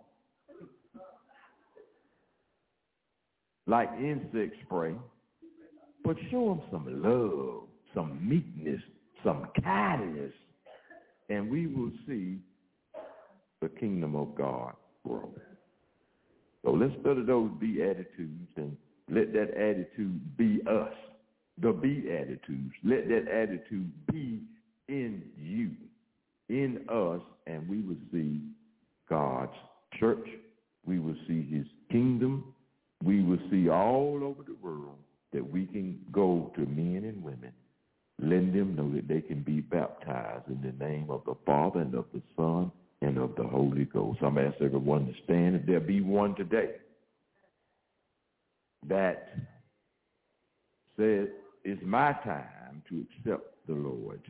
like insect spray. But show them some love, some meekness, some kindness, and we will see the kingdom of God grow. So let's study those Beatitudes and let that attitude be us, the Beatitudes. Let that attitude be in you, in us, and we will see God's church. We will see his kingdom. We will see all over the world that we can go to men and women, letting them know that they can be baptized in the name of the Father and of the Son and of the Holy Ghost. I'm asking everyone to stand. If there be one today that says, it's my time to accept the Lord,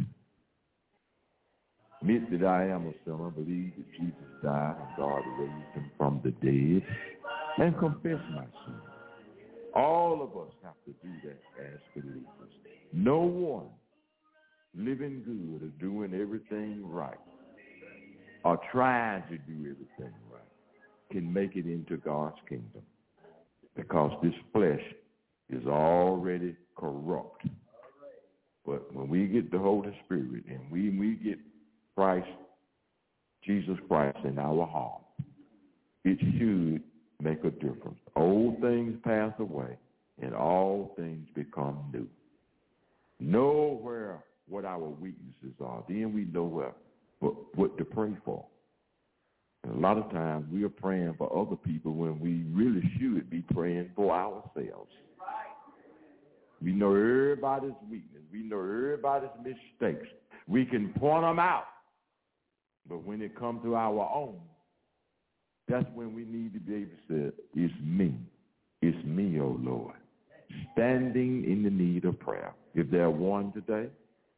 admit that I am a sinner, believe that Jesus died and God raised him from the dead, and confess my sin. All of us have to do that as believers. No one living good or doing everything right or trying to do everything right can make it into God's kingdom, because this flesh is already corrupt. But when we get the Holy Spirit and we, we get Christ, Jesus Christ in our heart, it should make a difference. Old things pass away, and all things become new. Know where what our weaknesses are. Then we know where, what, what to pray for. And a lot of times we are praying for other people when we really should be praying for ourselves. We know everybody's weakness. We know everybody's mistakes. We can point them out. But when it comes to our own, that's when we need to be able to say, it's me. It's me, oh Lord. Standing in the need of prayer. If there are one today,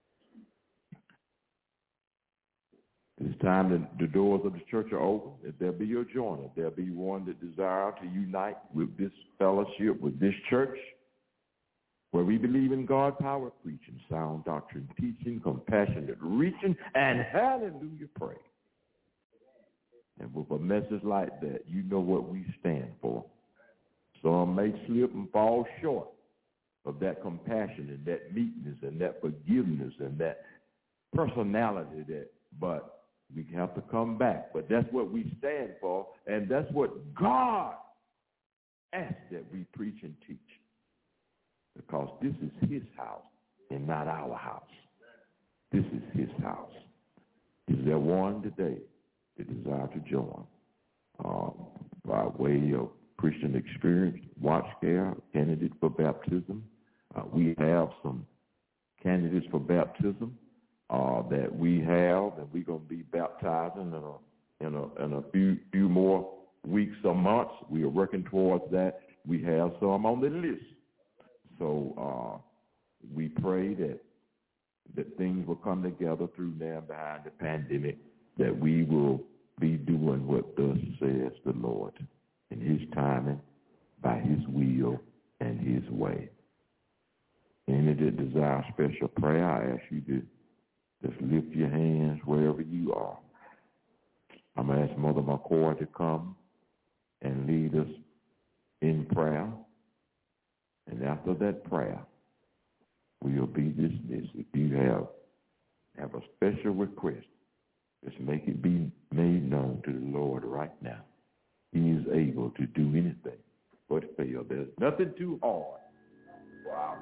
it's time that the doors of the church are open. If there be a joiner, there be one that desire to unite with this fellowship, with this church, where we believe in God, power, preaching, sound doctrine, teaching, compassionate, reaching, and hallelujah, pray. And with a message like that, you know what we stand for. Some may slip and fall short of that compassion and that meekness and that forgiveness and that personality, that, but we have to come back. But that's what we stand for, and that's what God asks that we preach and teach. Because this is his house and not our house. This is his house. Is there one today that desire to join um, by way of Christian experience, watch care, candidate for baptism? Uh, we have some candidates for baptism uh, that we have, and we're going to be baptizing in a, in a, in a few, few more weeks or months. We are working towards that. We have some on the list. So uh, we pray that that things will come together through now behind the pandemic, that we will be doing what thus says the Lord in his timing, by his will, and his way. Any that desire special prayer, I ask you to just lift your hands wherever you are. I'm going to ask Mother McCoy to come and lead us in prayer. And after that prayer, we'll be dismissed. If you have, have a special request, just make it be made known to the Lord right now. He is able to do anything but fail. There's nothing too hard for our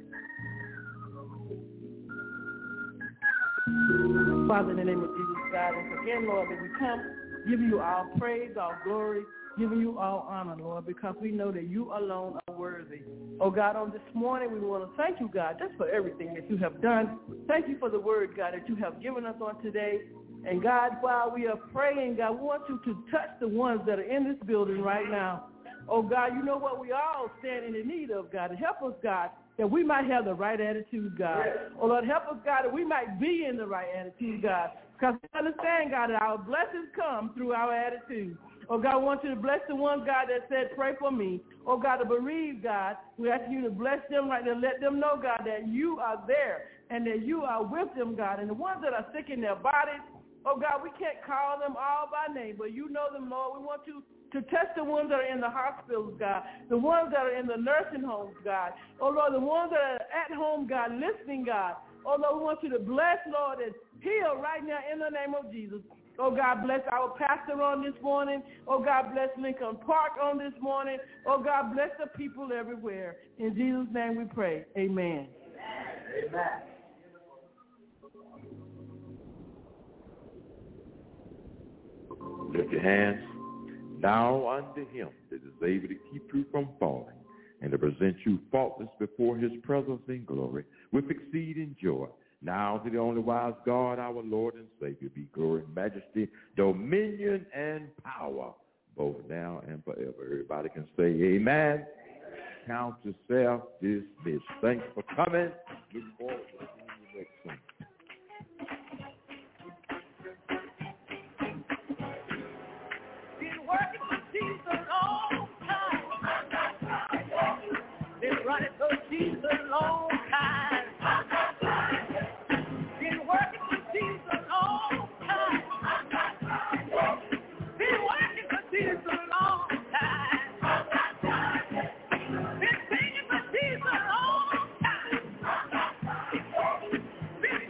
Father, in the name of Jesus, God, and again, Lord, that we come, give you all praise, all glory, giving you all honor, Lord, because we know that you alone are worthy. Oh, God, on this morning, we want to thank you, God, just for everything that you have done. Thank you for the word, God, that you have given us on today. And, God, while we are praying, God, we want you to touch the ones that are in this building right now. Oh, God, you know what we all stand in the need of, God, and help us, God, that we might have the right attitude, God. Oh, Lord, help us, God, that we might be in the right attitude, God, because we understand, God, that our blessings come through our attitude. Oh, God, I want you to bless the ones, God, that said, pray for me. Oh, God, the bereaved, God, we ask you to bless them right now. Let them know, God, that you are there and that you are with them, God. And the ones that are sick in their bodies, oh, God, we can't call them all by name, but you know them, Lord. We want you to touch the ones that are in the hospitals, God, the ones that are in the nursing homes, God. Oh, Lord, the ones that are at home, God, listening, God. Oh, Lord, we want you to bless, Lord, and heal right now in the name of Jesus. Oh, God, bless our pastor on this morning. Oh, God, bless Lincoln Park on this morning. Oh, God, bless the people everywhere. In Jesus' name we pray. Amen. Amen. Lift your hands. Now unto him that is able to keep you from falling and to present you faultless before his presence in glory with exceeding joy. Now to the only wise God, our Lord and Savior, be glory, majesty, dominion, and power, both now and forever. Everybody can say amen. Count yourself dismissed. Thanks for coming. Look forward to seeing you next Sunday. Been working for Jesus a long time. Been running for Jesus a long time. Been working for Jesus a long time. Been working for Jesus a long time. Been singing for Jesus a long time. Been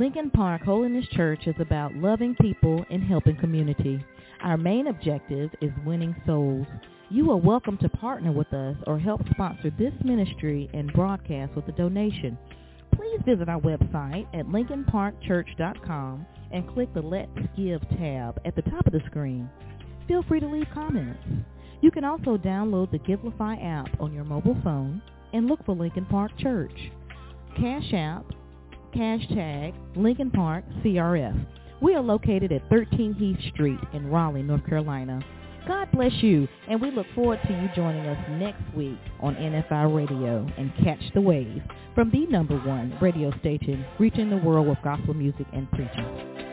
Lincoln Park Holiness Church is about loving people and helping community. Our main objective is winning souls. You are welcome to partner with us or help sponsor this ministry and broadcast with a donation. Please visit our website at lincoln park church dot com and click the Let's Give tab at the top of the screen. Feel free to leave comments. You can also download the Givelify app on your mobile phone and look for Lincoln Park Church. Cash App, hashtag Lincoln Park C R F. We are located at thirteen Heath Street in Raleigh, North Carolina. God bless you, and we look forward to you joining us next week on N F I Radio and Catch the Wave from the number one radio station reaching the world with gospel music and preaching.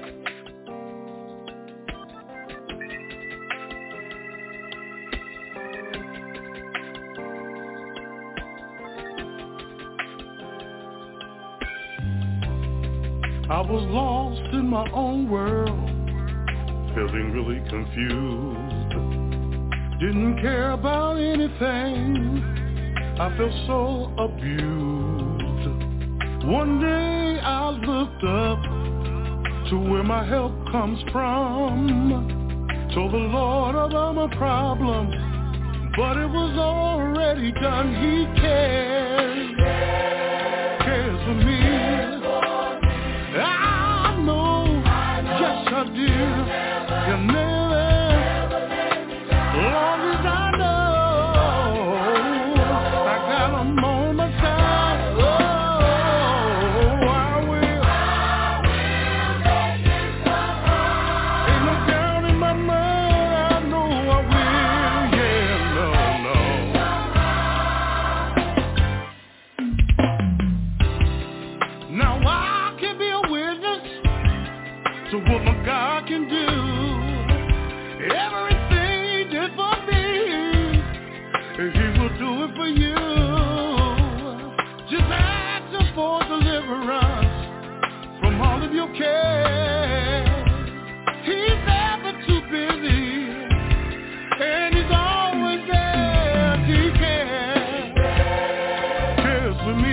I was lost in my own world, feeling really confused. Didn't care about anything, I felt so abused. One day I looked up to where my help comes from. Told the Lord about my problem, but it was already done. He cares, cares for me. I know, yes I do. He'll never, long as I know, I got him on my side. Oh, I will. Ain't no doubt in my mind, I know I will. Yeah, no, no. Now I can be a witness to what my God can do. Everything he did for me, he will do it for you. Just ask him for deliverance from all of your cares. He's never too busy, and he's always there. He cares, cares for me.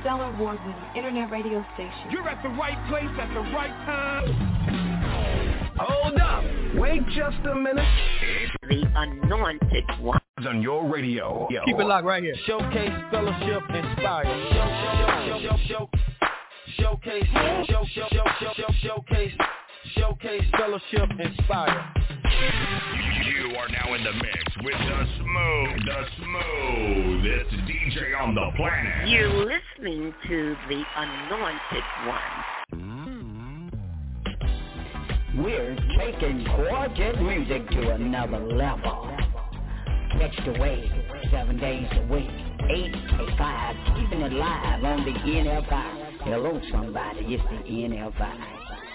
Internet radio station. You're at the right place at the right time. Hold up. Wait just a minute. The Anointed One. On your radio. Yo. Keep it locked right here. Showcase, fellowship, inspire. Show, show, show, show, showcase, show, show, show, show, show, showcase, showcase, fellowship, inspire. You are now in the mix with the smooth, the smoothest D J on the planet. You're listening to the Anointed One. We're taking gorgeous music to another level. Catch the wave seven days a week, eight to five, keeping it live on the N F I. Hello, somebody, it's the N F I.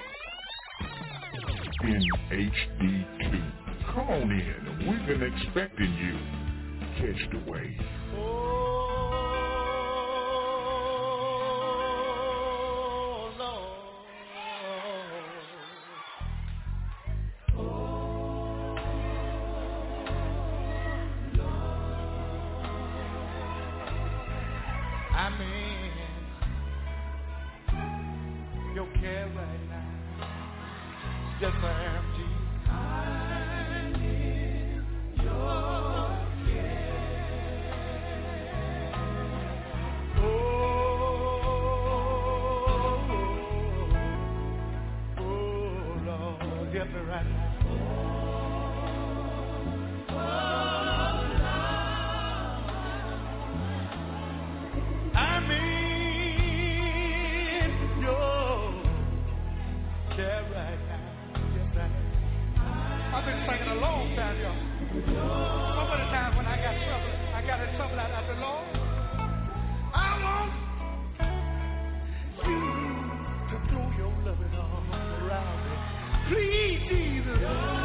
In H D two. Come on in. We've been expecting you. Catch the wave. I'm in your care right now. Yes, I am, Jesus. I'm in your care. Oh, oh, oh, Lord, help me right now. I'm in your care right now. Yes, I am. I've been singing a long time, y'all. So many times when I got trouble, I got in trouble out of the Lord. I want you to throw your loving arms around me. Please, Jesus.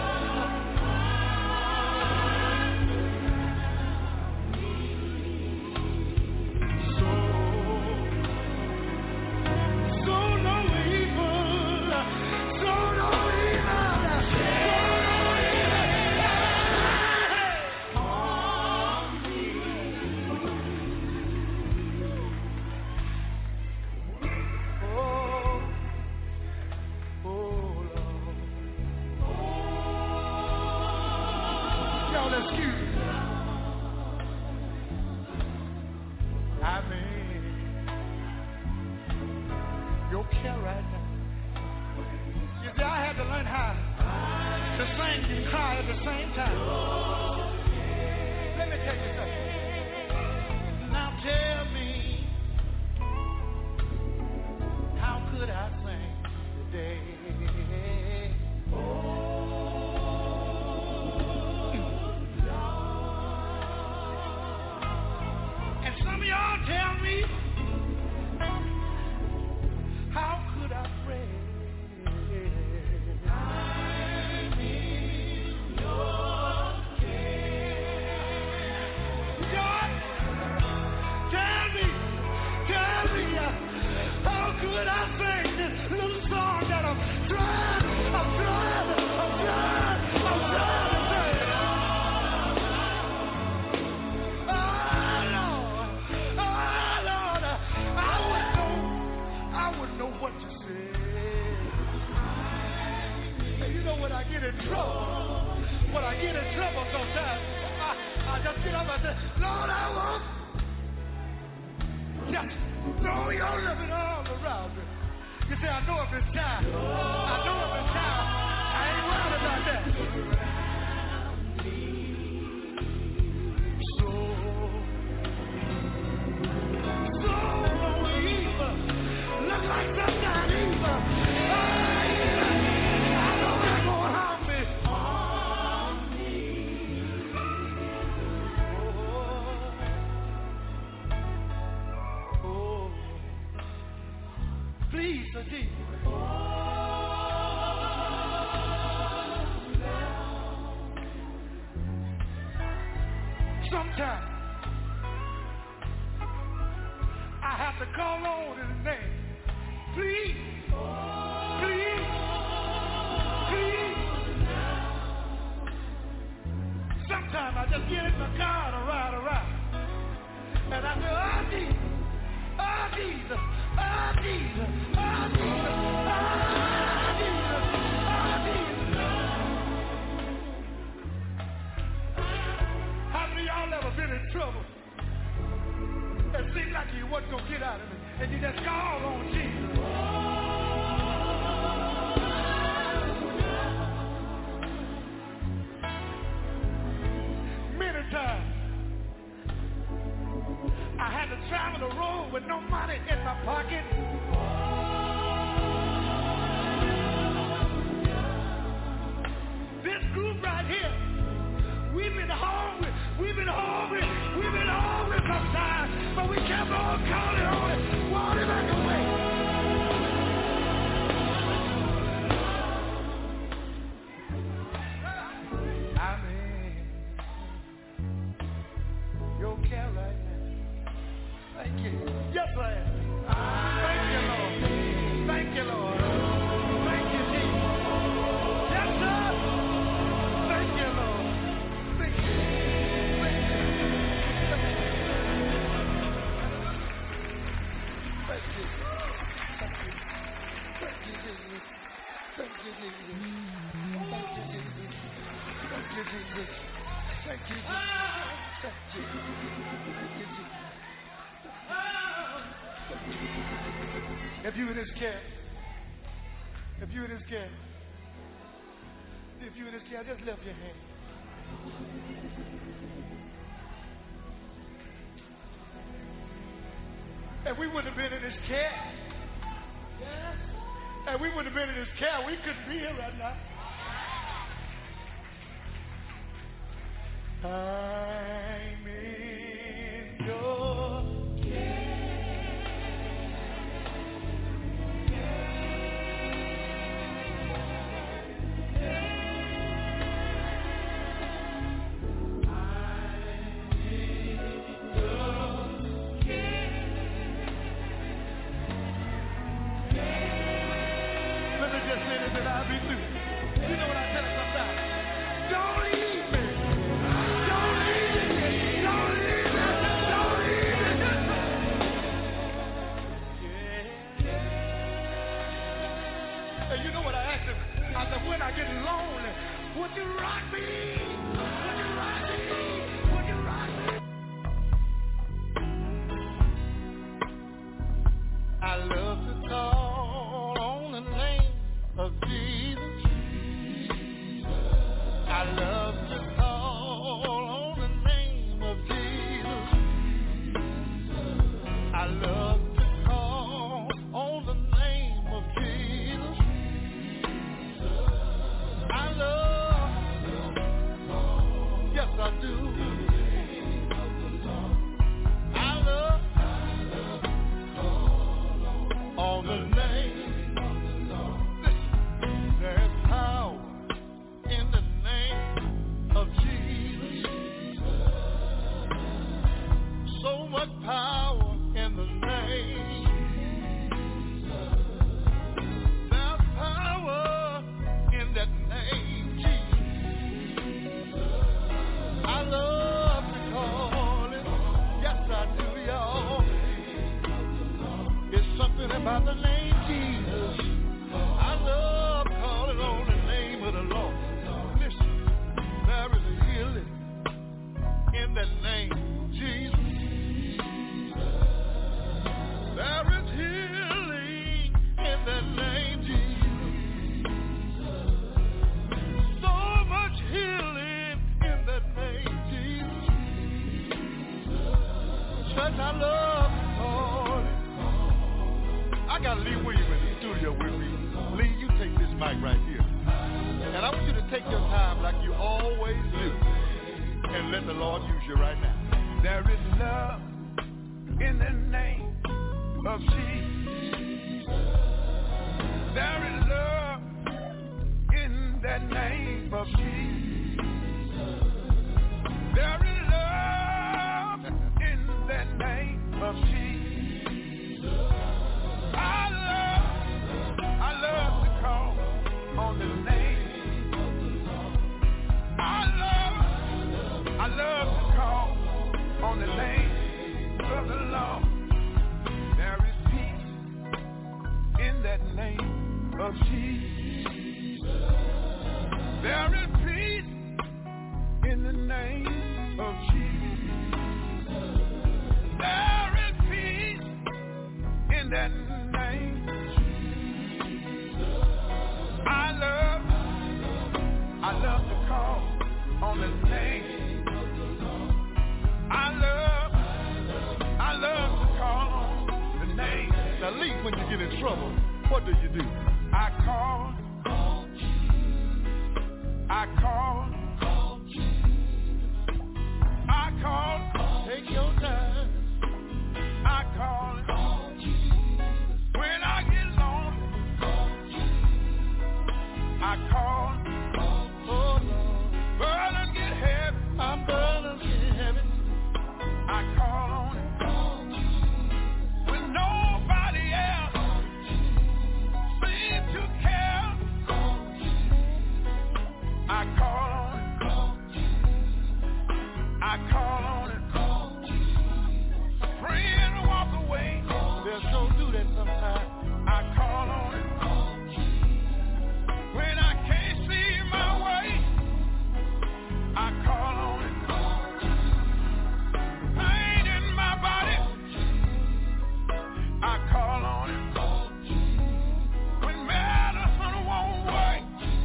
Sometimes I have to call on his name. Please, please, please. Sometimes I just get in my car and ride around. And I say, oh, Jesus, oh, Jesus, oh, Jesus, oh, Jesus, oh, Jesus, oh, Jesus. voice gonna get out of me. And you just call on Jesus. Many times I had to travel the road with no money in my pocket. This group right here, we've been hungry, we've been hungry, we've been hungry sometimes, but we kept on calling on it, walking back away. I mean, you okay right now? Thank you. Yes, I am. Thank you, Lord. Thank you, Lord. Thank you, Jesus. Yes, sir. Thank you, Lord. Thank you. Thank you. Thank you. Thank you, Jesus. Thank you, Jesus. Thank you, Jesus. Thank you, Jesus. Thank you, Jesus. Thank you, Jesus. Thank you, Jesus. If you in this camp, if you in this camp, if you in this camp, just lift your hand. If we wouldn't have been in this camp, and we wouldn't have been in this camp, we couldn't be here right now. I'm in your care. in that name. I love, I love to call on the name. I love, I love to call on the name. Now, least when you get in trouble, what do you do? I call, I call, I call, take your time. I call, when I get lonely, I call, oh Lord, burden get heavy, I'm burden get heavy, I call on it, when nobody else seems to care, I call on it, I call on it, friend walk away, they'll so do that sometimes, I call on it, when I can't see my way, I call on it, pain in my body, I call on it, when medicine won't work,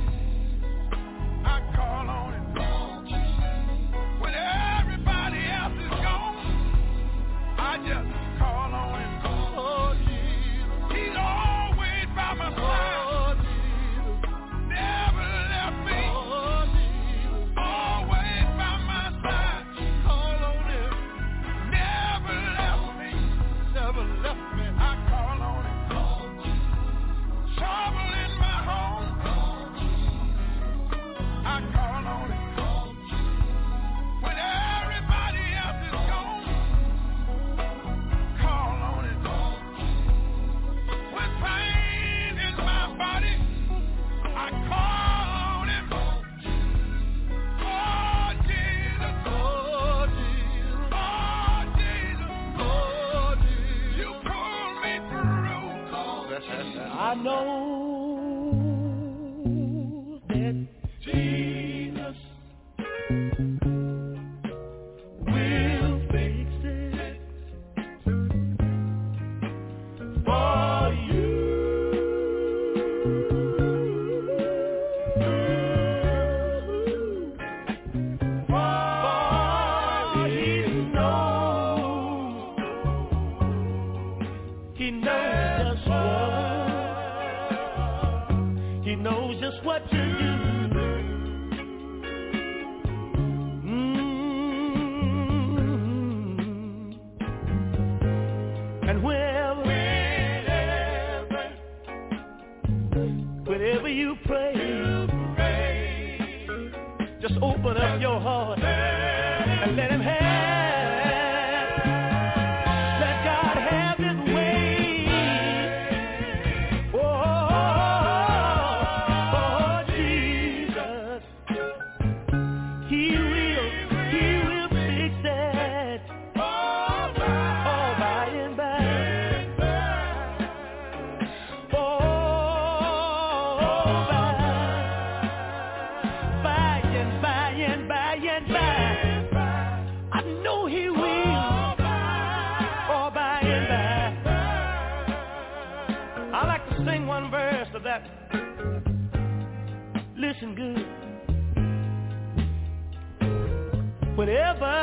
I call on it, when everybody else is gone, I just call on him. Oh, Jesus. He's always by my side. Oh, Jesus. Never left me. Oh, Jesus. Always by my side. Call on him. Never left me. Never left me. I call on him. Trouble in my home. I call on him. When everybody else is gone, call on it. With pain in my body, I call on him. Oh, Jesus. Oh, Jesus. Oh, Jesus. Oh, Jesus. You pulled me through. I know that Jesus will fix it for you. For he knows, he knows just what, he knows just what to do. Mm. And wherever, whenever you pray, just open up your heart and let him have, let God have his way. Oh, oh, Jesus, he will, he will fix that all by and by. Oh, by and by and by and by. I know he will. Oh, by and by. I like to sing one verse of that. Listen good. Whenever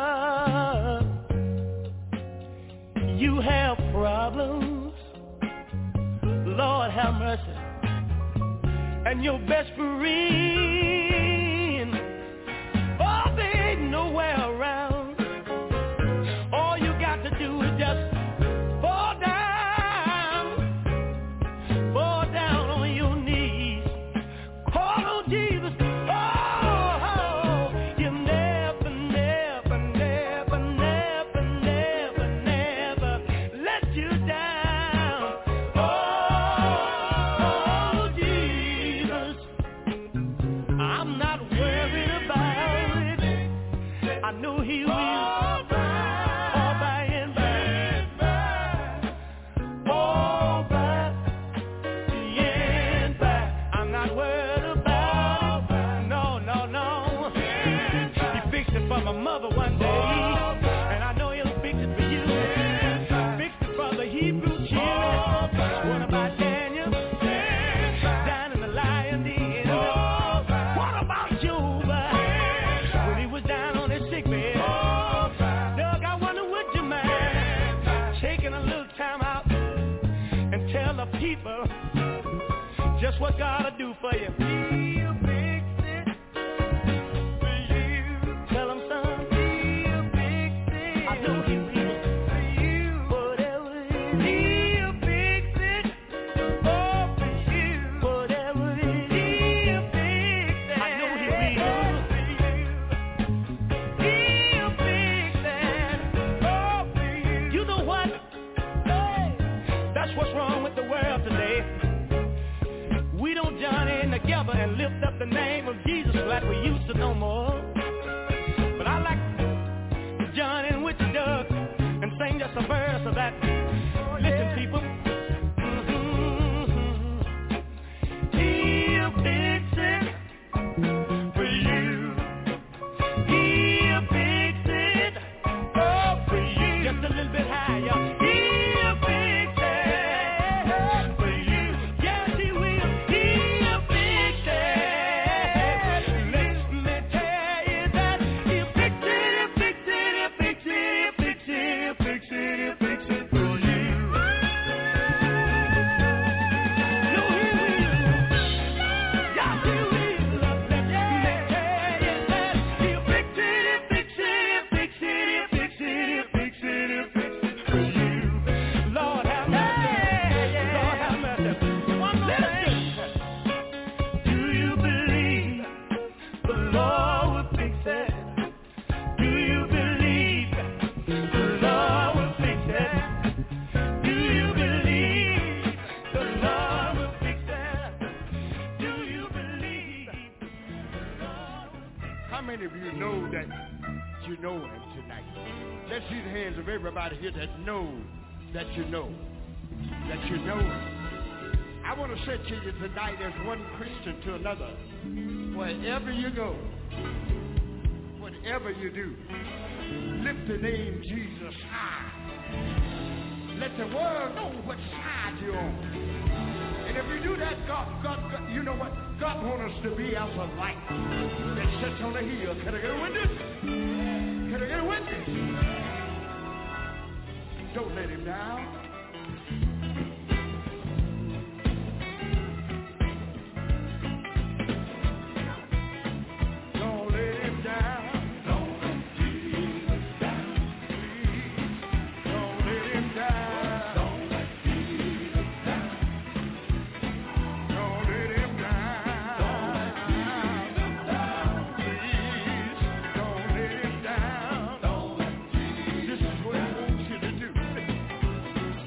you have problems, Lord have mercy, and your best friend, oh, they ain't nowhere around. All you got to do is just fall down, fall down on your knees, call on Jesus. Oh, you never, never, never, never, never, never let you down. Oh, Jesus. come out and tell the people just what God will do for you. He'll fix it for you. Tell them, son, he'll fix it. I know he will. For you, whatever it is. He'll fix it. Oh, for you, whatever it is. He'll fix it. I know he will. For you. He'll fix it. Oh, for you. You know what? Hey, that's what's wrong with the world today. We don't join in together and lift up the name of Jesus like we used to no more. But I like to join in with you, Doug, and sing just a verse of that. Listen, people. Mm-hmm. He'll fix it for you. He'll fix it, oh, for you. Just a little bit higher. He'll fix it for you. Yes, he will. He'll fix it. Let me tell you that he'll fix it, he'll fix it, he'll fix it, he'll fix it, he'll fix it, he'll fix it for you. No, he will. Yes, he will. Let me tell you that he'll fix it, he'll fix it, he'll fix it, he'll fix it, he'll fix it, he'll fix it for you. Lord have mercy. Lord have mercy. One more thing. Do you believe the Lord will fix it? Do you believe the Lord will fix it? Do you believe the Lord will fix it? Do you believe the Lord will fix it? How many of you know that you know him tonight? Let's see the hands of everybody here that know that you know. That you know him. I want to say to you tonight as one Christian to another, wherever you go, whatever you do, lift the name Jesus high. Let the world know what side you're on. And if you do that, God, God, God, you know what? God wants us to be as a light that sits on a hill. Can I get a witness? Can I get a witness? Don't let him down. Don't let him down. Don't let him down. Don't let him down. Don't let him down. Don't let him down. Please, don't let him down. This is what he wants you to do.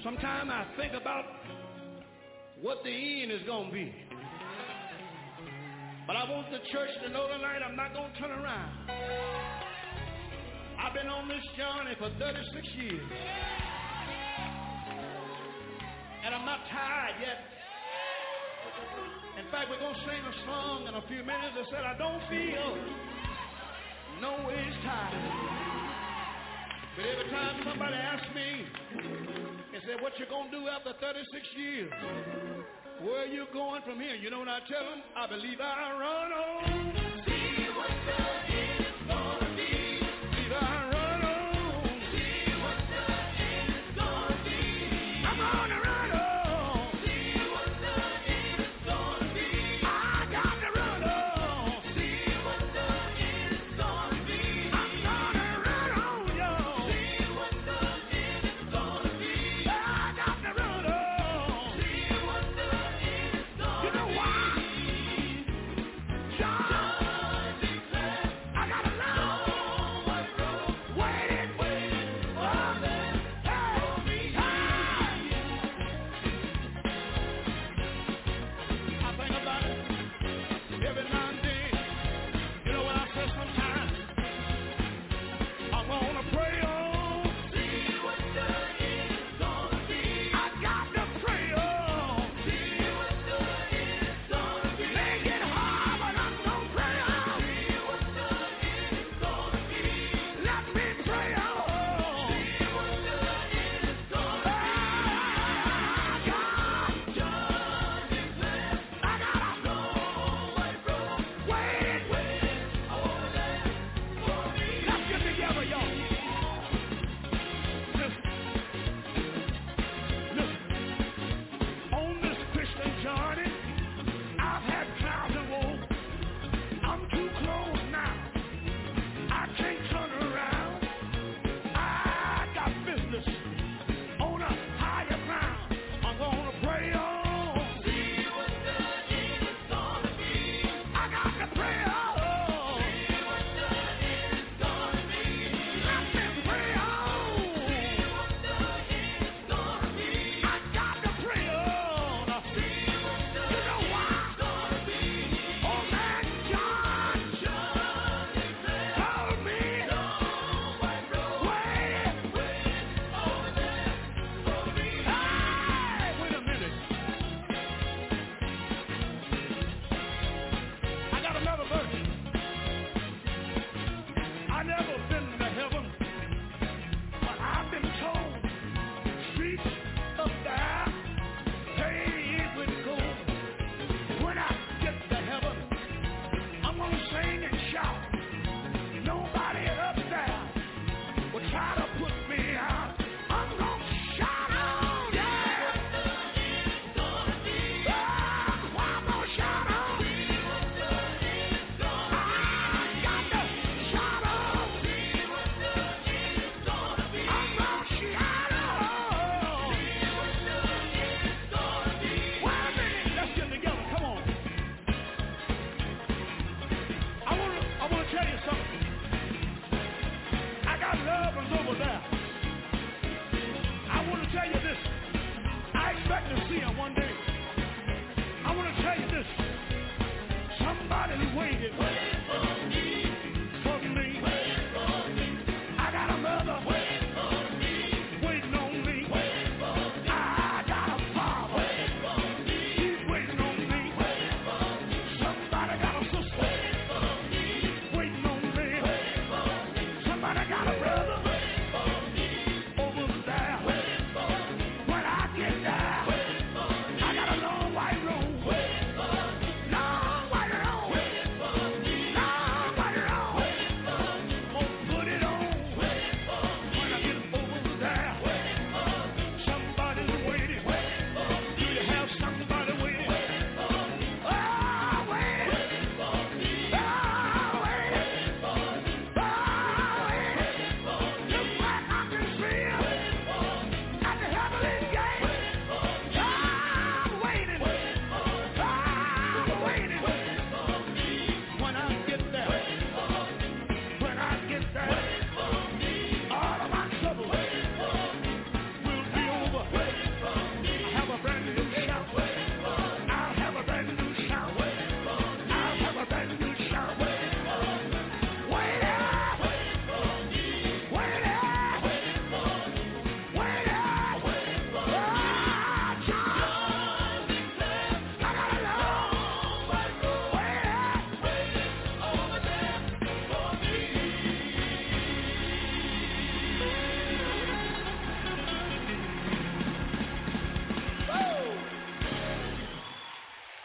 Sometimes I think about what the end is going to be. But I want the church to know tonight I'm not going to turn around. I've been on this journey for thirty-six years. And I'm not tired yet. In fact, we're going to sing a song in a few minutes that said, I don't feel no ways tired. But every time somebody asks me and say, what you going to do after thirty-six years? Where are you going from here? You know what I tell them? I believe I run on. See what the end is going to be. Believe I run on. See what the end is going to be. I'm going to run on. See what the end is going to be. I got to run on. See what the end is going to be. I'm going to run on, yo. See what the end is going to be. I got to run on. See what the end is going to be. You know why? John.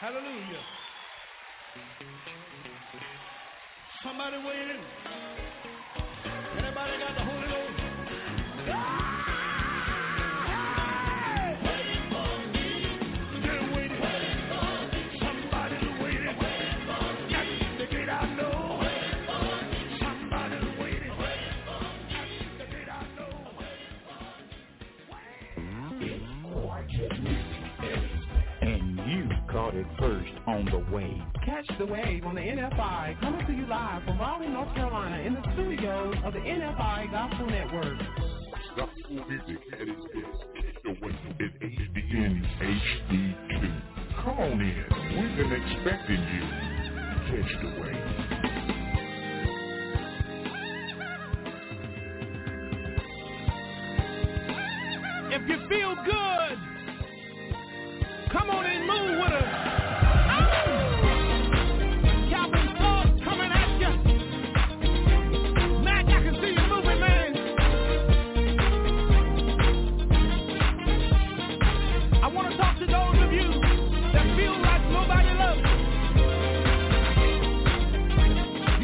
Hallelujah. Somebody waiting. Anybody got the Holy Ghost? Ah! And you caught it first on the wave. Catch the wave on the N F I, coming to you live from Raleigh, North Carolina, in the studios of the N F I Gospel Network. Gospel music at its best. The way in H D two. Come on in. We've been expecting you. Catch the wave. If you feel good, come on and move with us. Captain Clark coming at you. Mac, I can see you moving, man. I want to talk to those of you that feel like nobody loves you.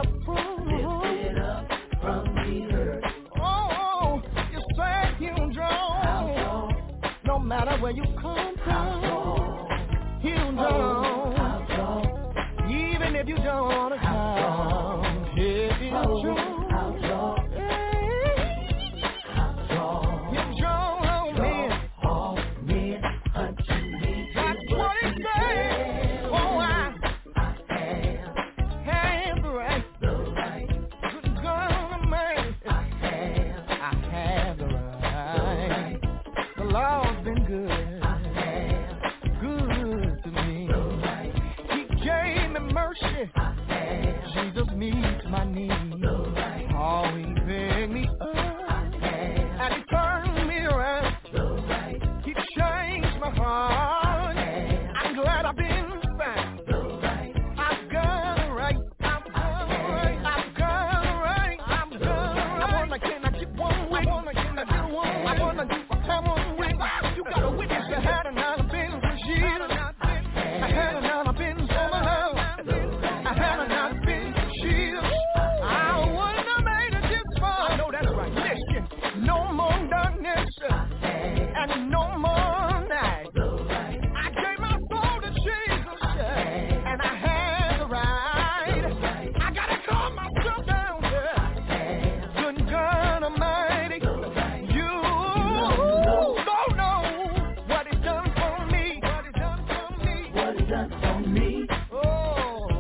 up from lifted up from the earth. Oh, you said you draw. No matter where you come from, you know. Even if you don't want to come, it is true. Jesus meets my needs. Oh, he picked me up and he turned me around. He changed my heart. I'm glad I've been found. I've got it right. I've got it right. I've got it right. I've got it right. I wanna, can I keep one wing? I wanna, can I get one? I wanna keep a come on wing. You got a witness. I had another been for Jesus. I had another been for my love. I had another been for Jesus. I wouldn't have made it this far. I know that's right. Listen, no more darkness and no more night. I gave my soul to Jesus and I had the right. I gotta calm myself down. Good God Almighty, you don't know what He done for me. What He done for me. What He done for me. Oh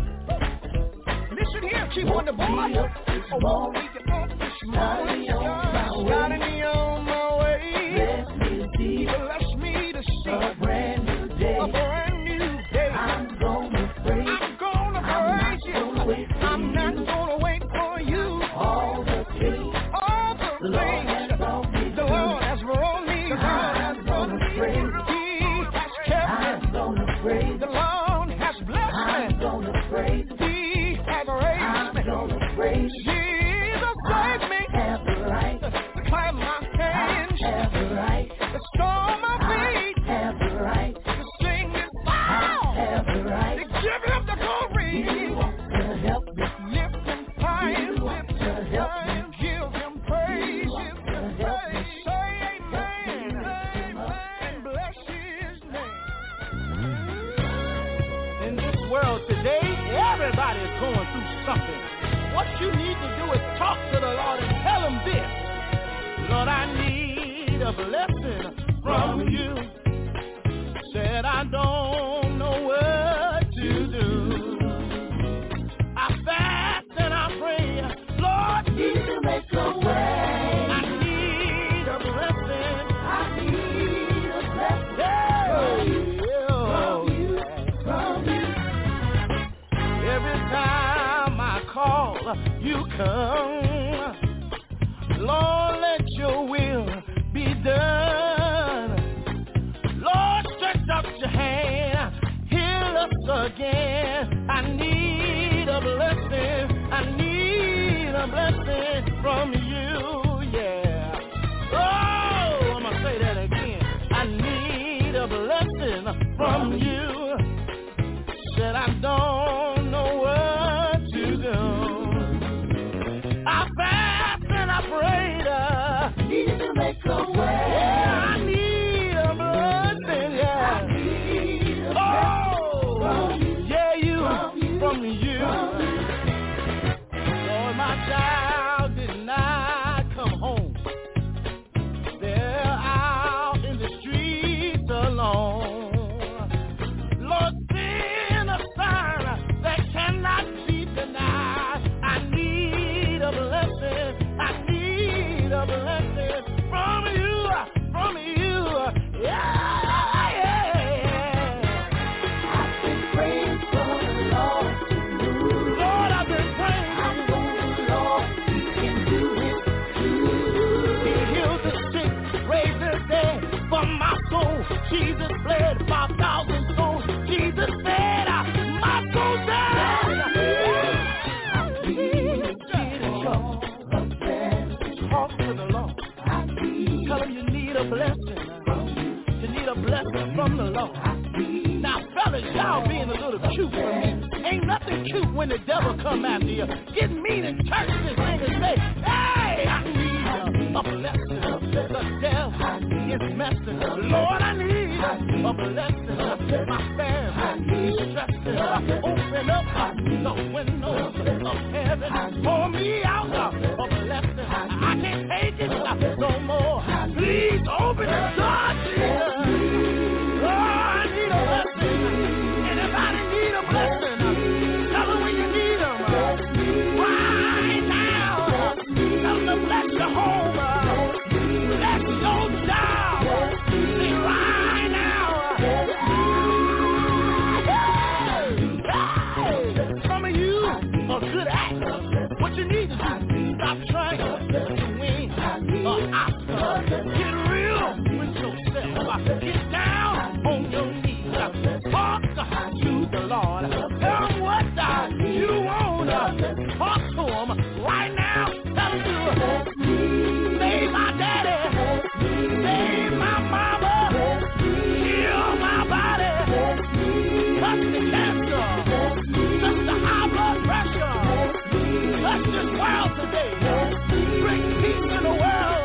yeah. Listen here, keep on the board. Oh, we can up this morning. Got me on my way. He blessed me to see a brand new day. A brand new day. I'm gonna praise. I'm gonna praise you. I'm not gonna wait for you. All the things. All the things. The Lord has brought me. I'm gonna praise. He has kept me. I'm gonna praise. The Lord has blessed me. I'm gonna praise. He has raised me. I'm gonna praise. Jesus saved me. Have the right to clap my hands. Have the right to storm my feet. Have the right to sing this song. Have the right to give Him the glory. He wants to help me. Lift Him high. He wants to help me. Give Him praise. Give Him praise. Say amen. Amen. And bless His name. In this world today, everybody is going through something. What you need to do is talk to the Lord and tell Him this. Lord, I need a blessing from you. Said I don't know what to do. I fast and I pray. Lord, need to make a way. I need a blessing. I need a blessing from you. From you. Every time I call, you come. Lord, let your will be done. Lord, stretch out your hand, heal us again. I need a blessing, I need a blessing from you, yeah. Oh, I'm gonna say that again. I need a blessing from you. Said I don't know what to do. I fast and I prayed, uh, need to make a way. Yeah, I need a blessing, yeah. I need a oh, from you. Yeah, you, from you, from you. From you. Lord, my child did not come home. They're out in the streets alone. Lord, send a sign that cannot be denied. I need a blessing. I need a blessing from you, from you. Yeah, yeah. I've been praying for the Lord to move. Lord, I've been praying. I know the Lord, He can do it too. He heals the sick, raised the dead. For my soul, Jesus bled five thousand souls. Jesus said, my soul's dead. I need talk to the Lord. Tell Him you need a blessing. You need a blessing from the Lord. Now, fellas, y'all being a little cute for me. Ain't nothing cute when the devil come after you. Get mean and church this thing and say, hey, I need a blessing. The devil is messing. Lord, I need a blessing. My family is stressing. Open up the windows of heaven. Pour me out a blessing. I can't take it no more. Please open the door, Jesus. Oh, I need a blessing. Anybody need a blessing? Tell them when you need them. Right now. Tell them to bless your home. Bless your job. See, right now. Hey, some of you are good actors. What you need to do, stop trying to win an Oscar. Get real with yourself. Get down on your knees. Talk to the Lord. Tell him what you want. Talk to him right now. Tell him to save my daddy. Save my mama. Heal my body. Touch the cancer. Touch the high blood pressure. Touch this world today. Bring peace in the world.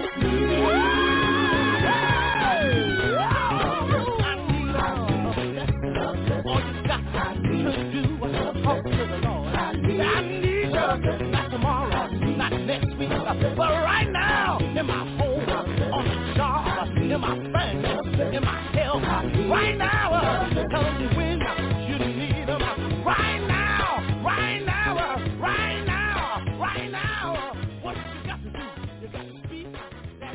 Not tomorrow, not next week, but right now, in my home, on the job, in my friends, in my health, right now, tell me when you need them, right now, right now, right now, right now, what you got to do, you got to speak that.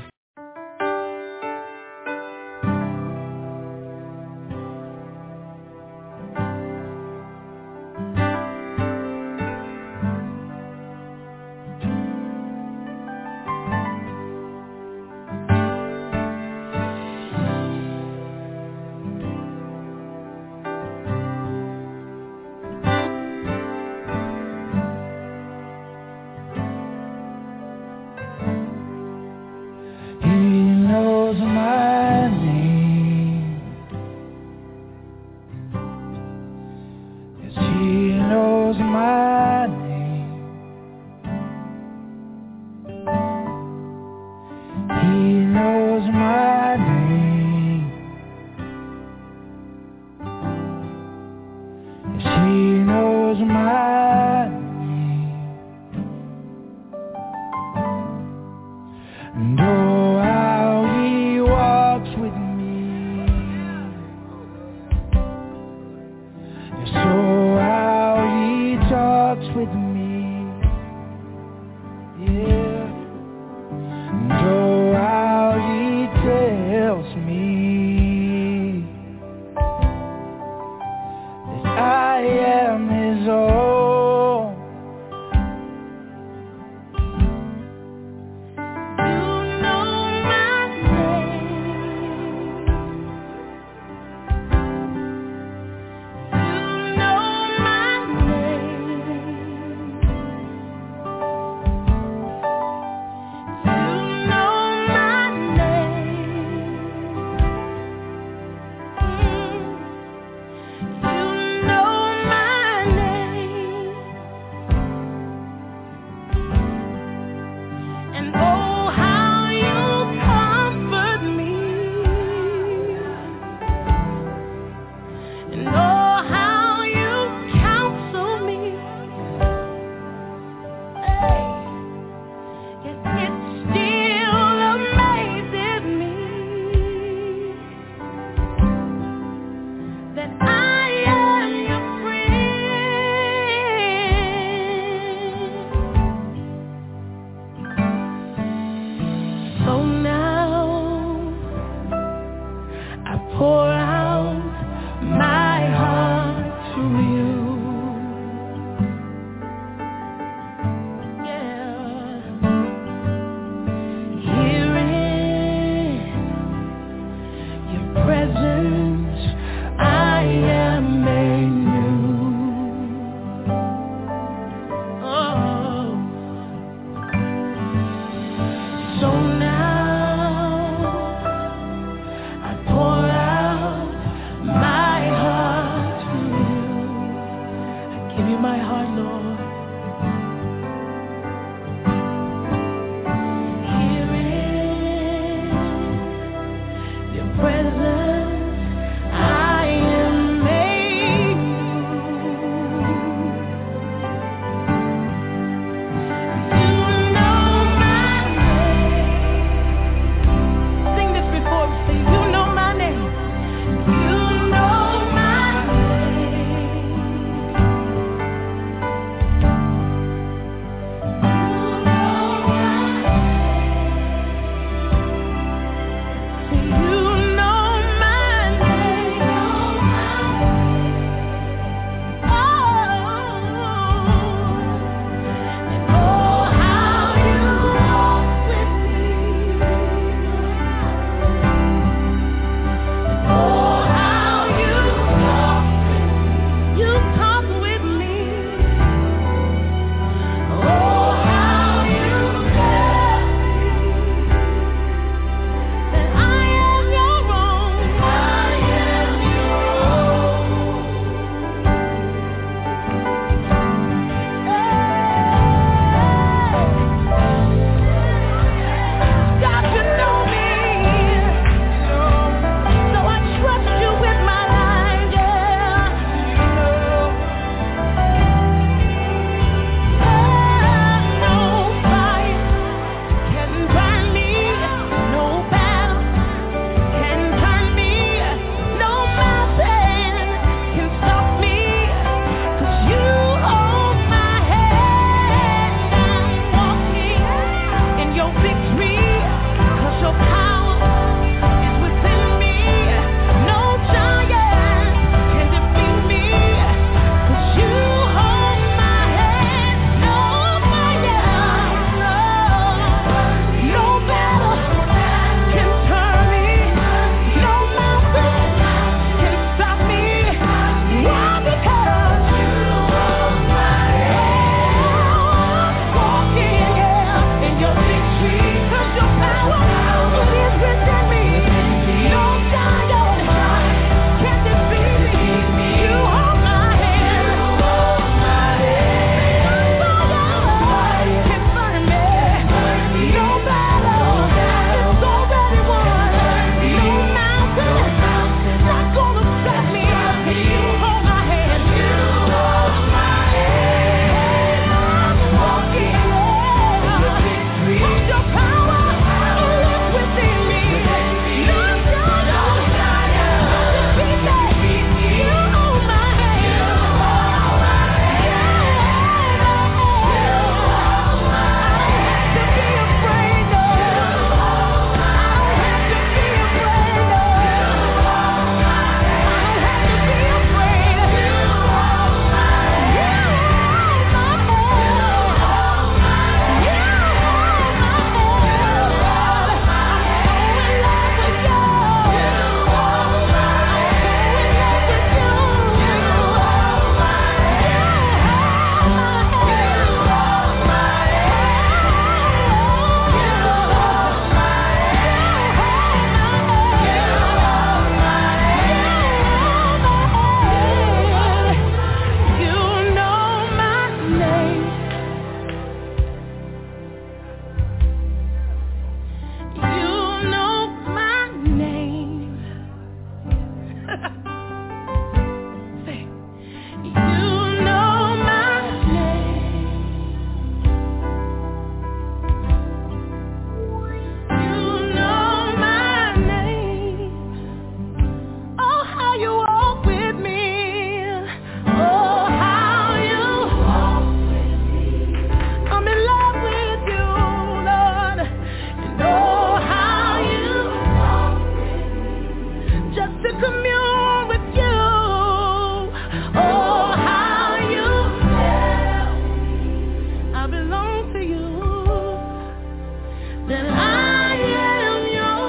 belong to you, then I am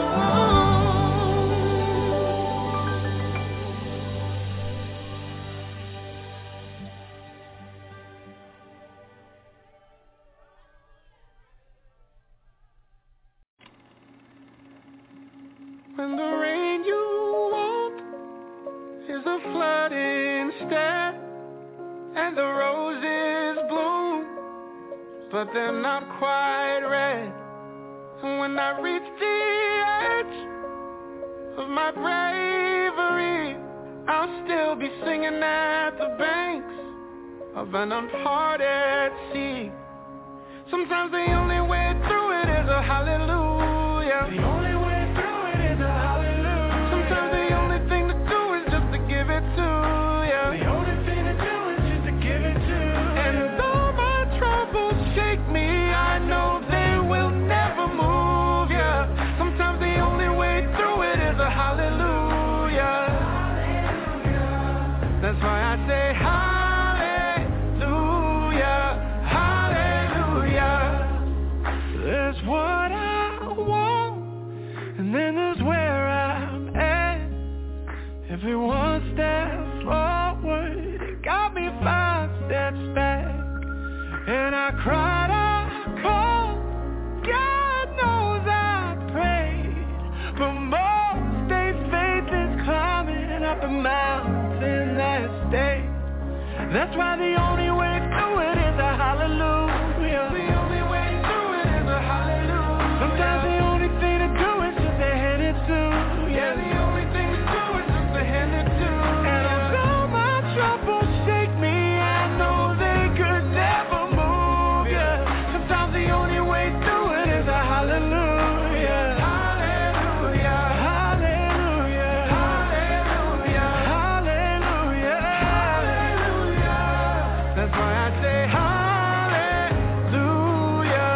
When the rain you want is a flood instead, and the roses bloom, but they're not quite red. And when I reach the edge of my bravery, I'll still be singing at the banks of an uncharted sea. Sometimes the only way through it is a hallelujah. The only way through it is a hallelujah. Sometimes the only thing to do is just to give it to you. The only thing to do is just to give it to you. And though my troubles shake me, I know they will never move you. Sometimes the only way through it is a hallelujah. Hallelujah. That's why I say hallelujah, hallelujah. There's what I want, and then there's where I'm at. Every one step forward, it got me five steps back. And I cried, I called, God knows I prayed, but most days faith is climbing up a mountain that stays. That's why the only way through it is a hallelujah. The only way through it is a hallelujah. Sometimes the only thing to do is just to hand it to you. Yeah, the only thing to do is just to hand it to you. And although my troubles shake me, I know they could never move you. Sometimes the only way through it is a hallelujah. Hallelujah. Hallelujah. Hallelujah. Hallelujah. Hallelujah. That's why I say hallelujah.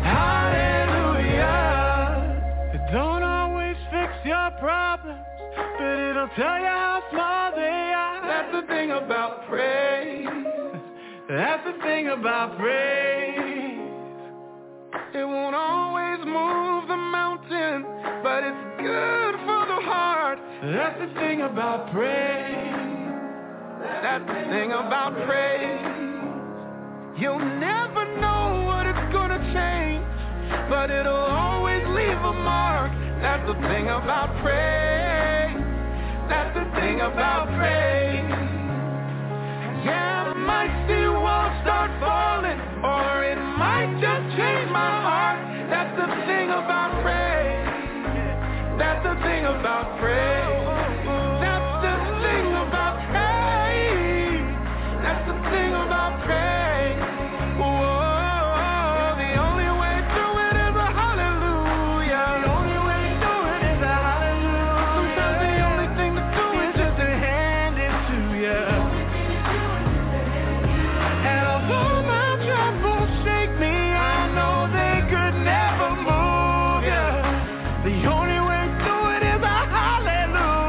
Hallelujah. It don't always fix your problems, but it'll tell you how small they are. That's the thing about praise. That's the thing about praise. It won't always move the mountain, but it's good for the heart. That's the thing about praise. That's the thing about praise. You'll never know what it's gonna change, but it'll always leave a mark. That's the thing about praise. That's the thing about praise. Yeah, I might see walls start falling, or it might just change my heart. That's the thing about praise. That's the thing about praise. That's the thing about praise. That's the thing about praise. Whoa, the only way through it is a hallelujah. The only way through it is a hallelujah. Sometimes the only thing to do is just to hand it to you. And although my troubles shake me, I know they could never move you. The only way through it is a hallelujah.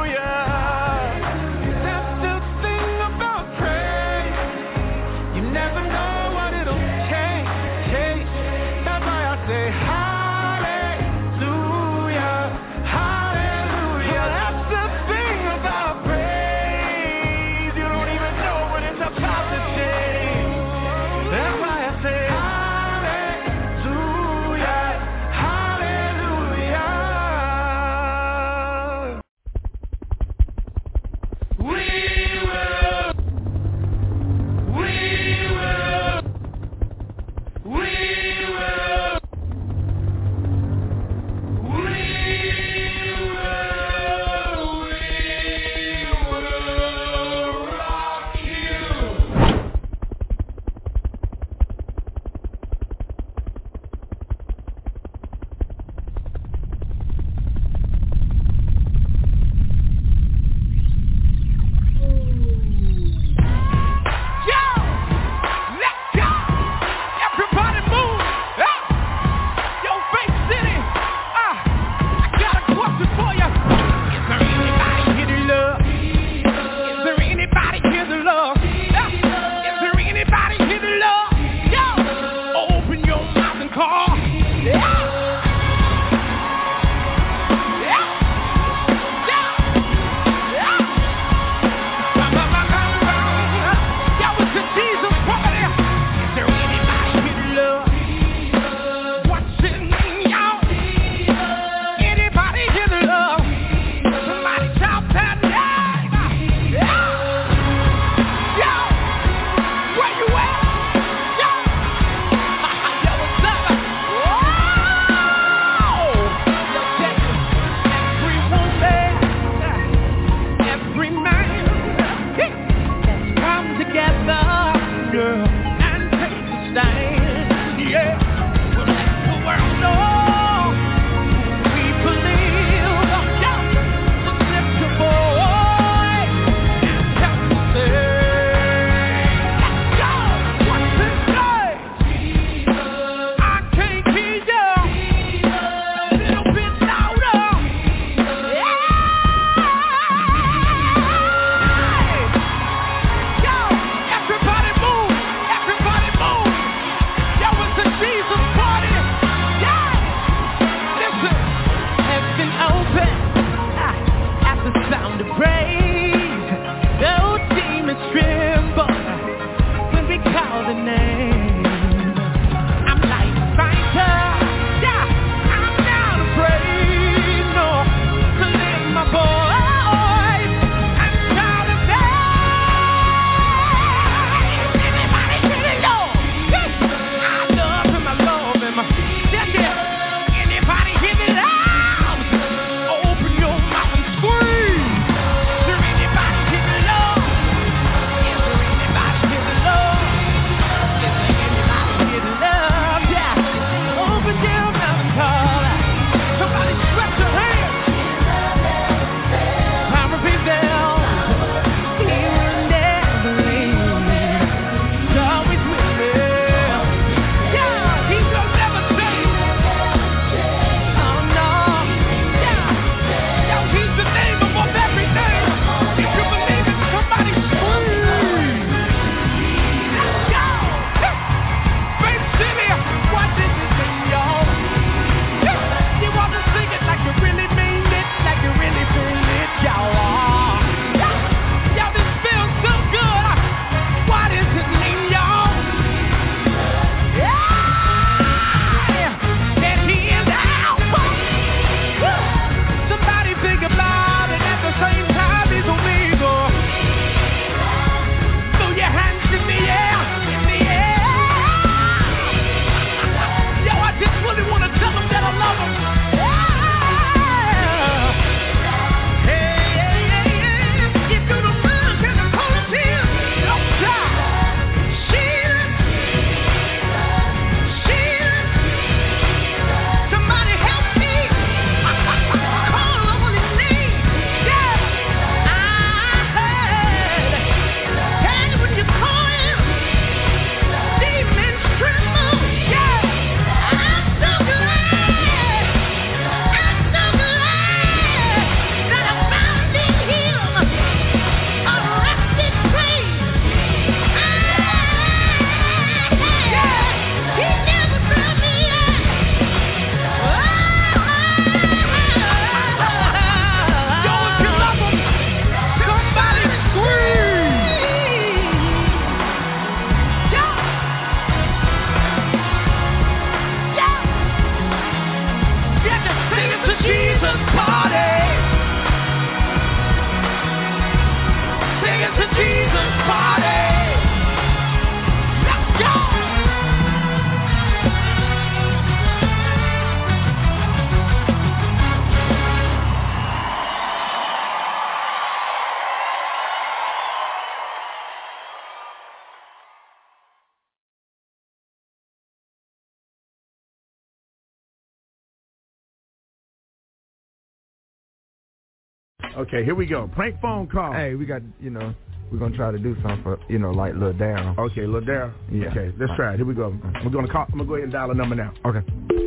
Okay, here we go. Prank phone call. Hey, we got, you know, we're going to try to do something for, you know, like Lil Darryl. Okay, Lil Darryl. Yeah. Okay, let's try it. Here we go. I'm going to call. I'm going to go ahead and dial a number now. Okay.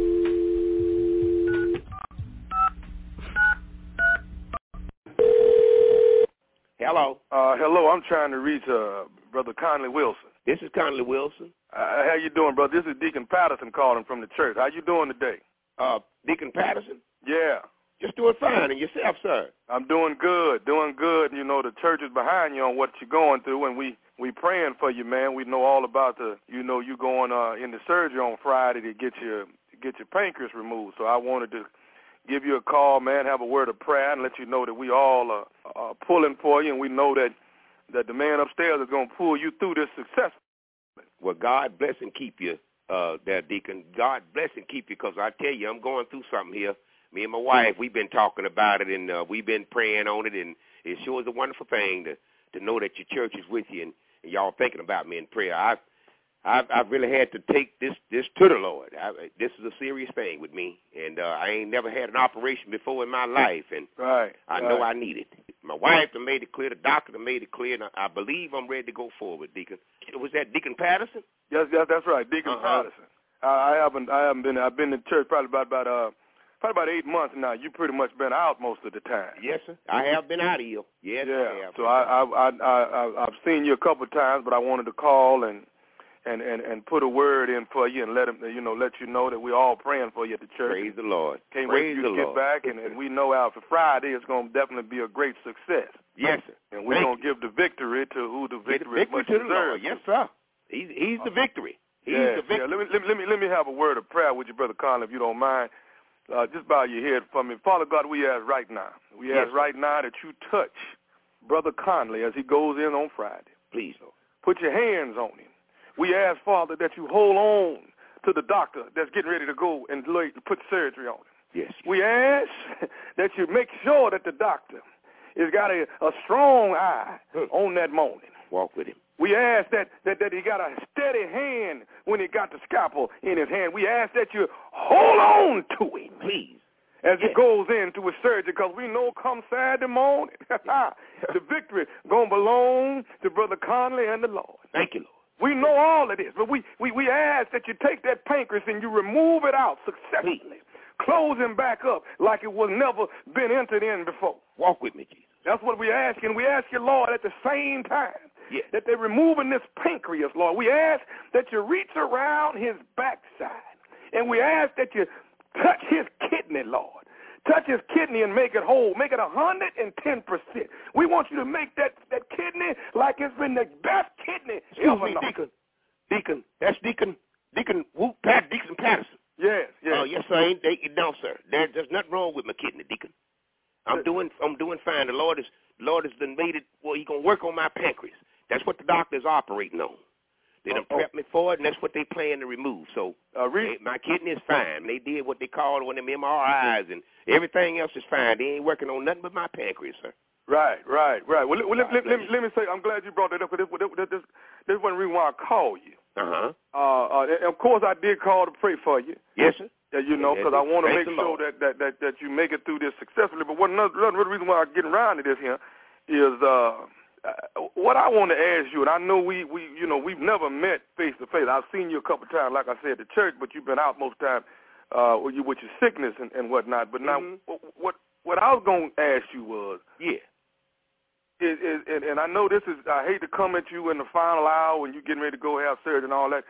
Hello. Uh, hello. I'm trying to reach uh, Brother Conley Wilson. This is Conley Wilson. Uh, how you doing, brother? This is Deacon Patterson calling from the church. How you doing today? Uh, Deacon Patterson? Yeah. Just doing fine. And yourself, sir? I'm doing good, doing good. You know, the church is behind you on what you're going through, and we, we praying for you, man. We know all about the, you know, you going uh, in the surgery on Friday to get your, to get your pancreas removed. So I wanted to give you a call, man, have a word of prayer, and let you know that we all are, are pulling for you, and we know that, that the man upstairs is going to pull you through this successfully. Well, God bless and keep you uh, there, Deacon. God bless and keep you, because I tell you, I'm going through something here. Me and my wife, we've been talking about it, and uh, we've been praying on it, and it sure is a wonderful thing to, to know that your church is with you, and, and y'all thinking about me in prayer. I've, I've, I've really had to take this, this to the Lord. I, this is a serious thing with me, and uh, I ain't never had an operation before in my life, and right, I right. know I need it. My wife done made it clear. The doctor done made it clear, and I, I believe I'm ready to go forward, Deacon. Was that Deacon Patterson? Yes, yes, that's right, Deacon uh-huh. Patterson. I, I haven't, I haven't been. I've been in church probably about about uh, probably about eight months now. You pretty much been out most of the time. Yes, sir. I have been out of here. Yes, yeah. I have. So I, I, I, I, I've seen you a couple of times, but I wanted to call and. And, and, and put a word in for you and let him, you know, let you know that we're all praying for you at the church. Praise the Lord. Can't Praise wait for you to get Lord. back, and, and we know after Friday it's going to definitely be a great success. Yes, sir. And we're going to give the victory to who the victory, victory is much to the deserved. Lord. Yes, sir. He's, he's the victory. He's yeah, the victory. Yeah. Let me, let, me, let, me, let me have a word of prayer with you, Brother Conley, if you don't mind. Uh, just bow your head for me. Father God, we ask right now. We yes, ask right now that you touch Brother Conley as he goes in on Friday. Please, Lord. Put your hands on him. We ask, Father, that you hold on to the doctor that's getting ready to go and lay, put surgery on him. Yes. We ask that you make sure that the doctor has got a, a strong eye hmm. on that morning. Walk with him. We ask that, that, that he got a steady hand when he got the scalpel in his hand. We ask that you hold on to him. Please. As yes. he goes into his surgery, because we know come Saturday morning, the victory going to belong to Brother Conley and the Lord. Thank you, Lord. We know all of this, but we, we, we ask that you take that pancreas and you remove it out successfully. Please. Close him back up like it was never been entered in before. Walk with me, Jesus. That's what we ask, and we ask you, Lord, at the same time yes. that they're removing this pancreas, Lord. We ask that you reach around his backside, and we ask that you touch his kidney, Lord. Touch his kidney and make it whole. Make it one hundred ten percent. We want you to make that, that kidney like it's been the best kidney Excuse ever me, known. Deacon. Deacon. That's Deacon. Deacon Whoop Pat Deacon Patterson. Yes, yes. Oh, uh, yes, sir. Ain't they, no, sir. There, there's nothing wrong with my kidney, Deacon. I'm doing I'm doing fine. The Lord is the Lord has done made it. Well, He gonna work on my pancreas. That's what the doctor's operating on. They done oh, prepped me for it, and that's what they plan to remove. So uh, re- they, my kidney is fine. They did what they called one of them M R Is, and everything else is fine. They ain't working on nothing but my pancreas, sir. Right, right, right. Well, let, let, let, let, me, let me say, I'm glad you brought that up, because this, this, this, this is one reason why I called you. Uh-huh. Uh, uh, and of course, I did call to pray for you. Yes, sir. Yeah, you know, because I want to make sure that, that, that, that you make it through this successfully. But one another, another reason why I'm getting around to this here is uh, what I want to ask you, and I know we, we you know, we've never met face to face. I've seen you a couple of times, like I said, at the church, but you've been out most of the time uh, with, you, with your sickness and, and whatnot. But now, mm-hmm. what what I was going to ask you was, yeah, is, is, and, and I know this is, I hate to come at you in the final hour when you're getting ready to go have surgery and all that,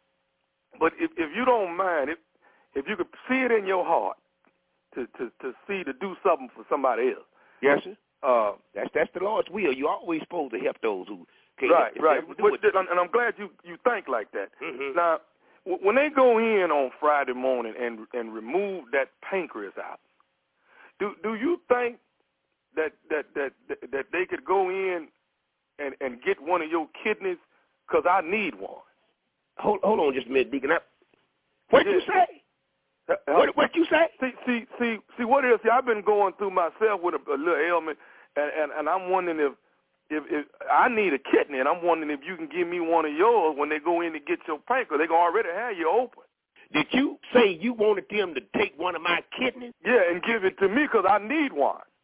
but if, if you don't mind, if, if you could see it in your heart to, to, to see, to do something for somebody else. Yes, sir. Uh, that's that's the Lord's will. You're always supposed to help those who can't. Right, right. But, and I'm glad you, you think like that. Mm-hmm. Now, w- when they go in on Friday morning and and remove that pancreas out, do do you think that that that that, that they could go in and, and get one of your kidneys? Because I need one. Hold hold on just a minute, Deacon. What did you say? Uh, what what you say? See see see see what it is. See, I've been going through myself with a, a little ailment, and, and, and I'm wondering if, if if I need a kidney, and I'm wondering if you can give me one of yours when they go in to get your pancreas. They gonna already have you open. Did you say you wanted them to take one of my kidneys? Yeah, and give it to me because I need one.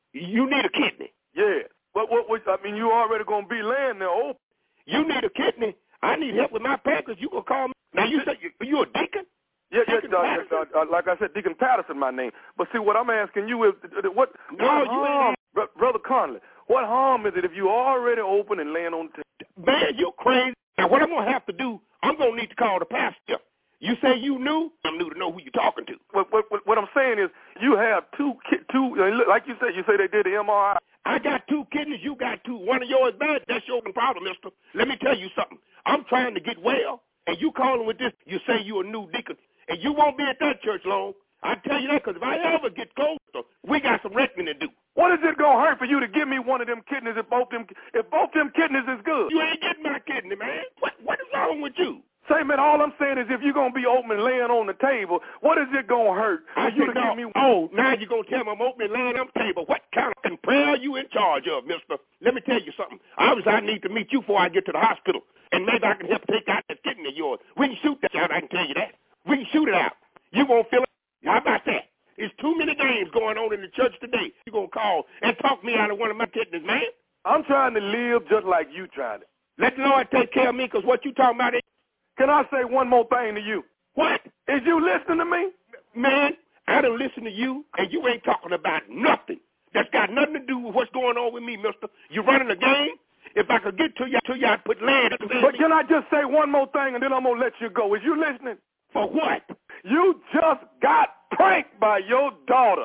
You need a kidney. Yeah. What, what, what, I mean, you already going to be laying there open. You need a kidney. I need help with my pancreas. You going to call me. Now, you say you, you a deacon? Yeah, yeah, uh, uh, uh, like I said, Deacon Patterson, my name. But see, what I'm asking you is, what, no, what you harm, ain't. Brother Conley, what harm is it if you already open and laying on the table? Man, you're crazy. Now, what I'm going to have to do, I'm going to need to call the pastor. You say you knew? I'm new to know who you're talking to. What, what, what, what I'm saying is, you have two, two, like you said, you say they did the M R I. I got two kidneys, you got two. One of yours bad, that's your problem, mister. Let me tell you something. I'm trying to get well, and you calling with this, you say you a new deacon. And you won't be at that church long. I tell you that because if I ever get closer, we got some reckoning to do. What is it gonna hurt for you to give me one of them kidneys if both them if both them kidneys is good? You ain't getting my kidney, man. What what is wrong with you? Say, man, all I'm saying is if you're gonna be open and laying on the table, what is it gonna hurt for I you to no, give me? Oh, now you're gonna tell me I'm open and laying on the table. What kind of prayer are you in charge of, mister? Let me tell you something. Obviously, I need to meet you before I get to the hospital, and maybe I can help take out that kidney of yours. We can shoot that out. I can tell you that. We can shoot it out. You won't feel it. How about that? There's too many games going on in the church today. You're going to call and talk me out of one of my kidneys, man. I'm trying to live just like you trying to. Let the Lord take care of me because what you talking about is... Can I say one more thing to you? What? Is you listening to me? Man, I done listen to you, and you ain't talking about nothing. That's got nothing to do with what's going on with me, mister. You running a game? If I could get to you, to you I'd put land. But can I just say one more thing, and then I'm going to let you go? Is you listening? For what? You just got pranked by your daughter.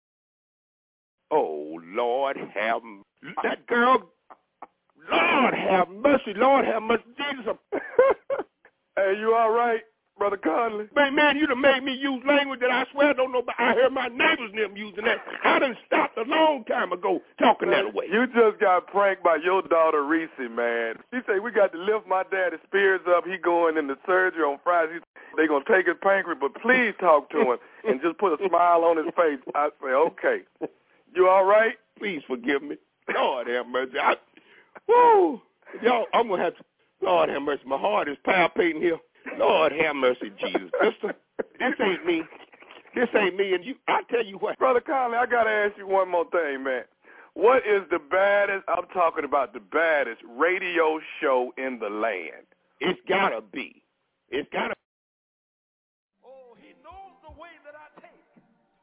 Oh, Lord have mercy. That girl, Lord have mercy, Lord have mercy. Jesus. Hey, you all right, Brother Conley? Man, man, you done made me use language that I swear I don't know, but I heard my neighbors and them using that. I done stopped a long time ago talking that way. You just got pranked by your daughter, Reese, man. She say, we got to lift my daddy's spirits up. He going in the surgery on Friday. They going to take his pancreas, but please talk to him and just put a smile on his face. I say, okay. You all right? Please forgive me. Lord have mercy. I, woo. Y'all, I'm going to have to, Lord have mercy. My heart is palpitating here. Lord have mercy, Jesus. Mister, this ain't me. This ain't me. And you, I tell you what. Brother Conley, I got to ask you one more thing, man. What is the baddest, I'm talking about the baddest radio show in the land? It's got to be. It's got to be. Oh, he knows the way that I take.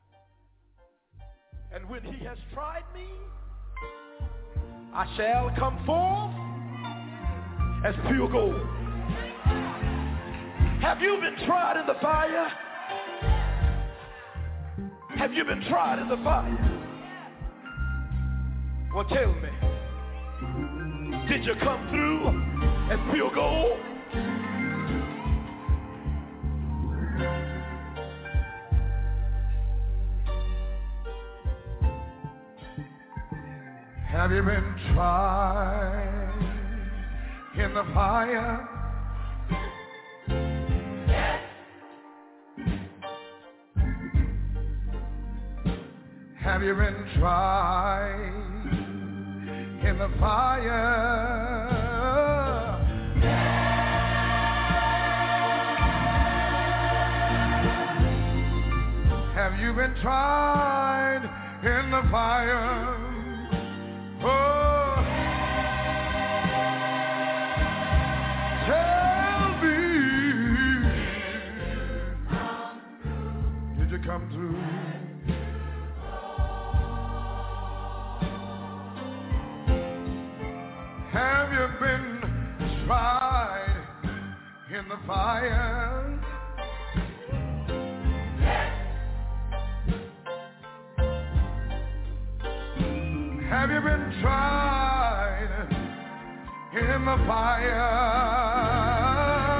And when he has tried me, I shall come forth as pure gold. Have you been tried in the fire? Have you been tried in the fire? Well, tell me, did you come through as pure gold? Have you been tried in the fire? Yes. Have you been tried in the fire? Yes. Have you been tried in the fire? Oh, tell me, did you come through? Have you been tried in the fire? Yes. Have you been tried in the fire?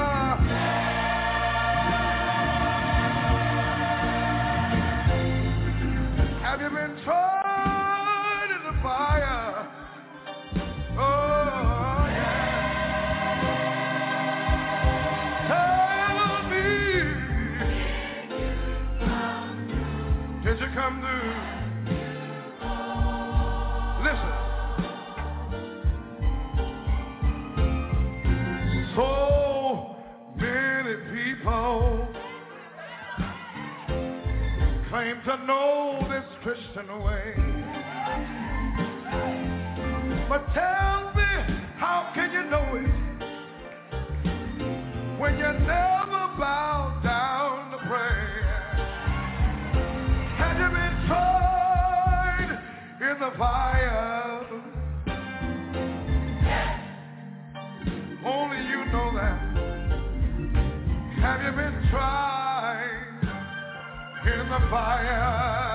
Have you been tried in the fire? Oh, yeah. Tell me, did you come through? Listen. So many people claim to know this Christian way. But tell me, how can you know it when you never bow down to pray? Have you been tried in the fire? Only you know that. Have you been tried in the fire?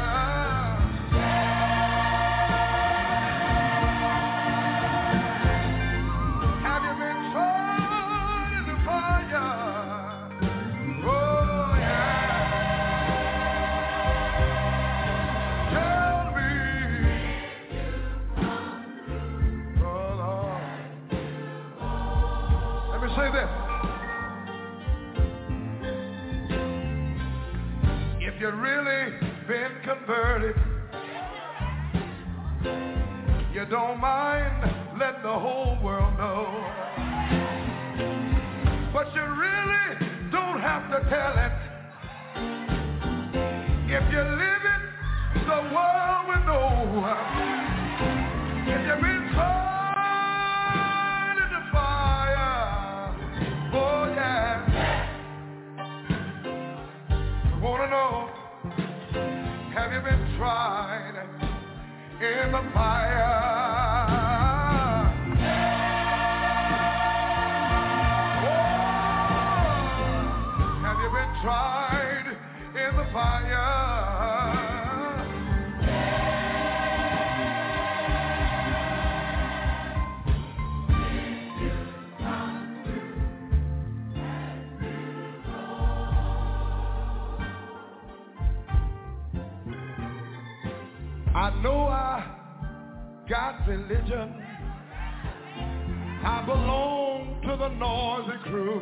Say this. If you really been converted, you don't mind letting the whole world know. But you really don't have to tell it. If you live it, the world will know. If you've been told wanna know, have you been tried in the fire? Oh, have you been tried in the fire? I know I got religion. I belong to the noisy crew.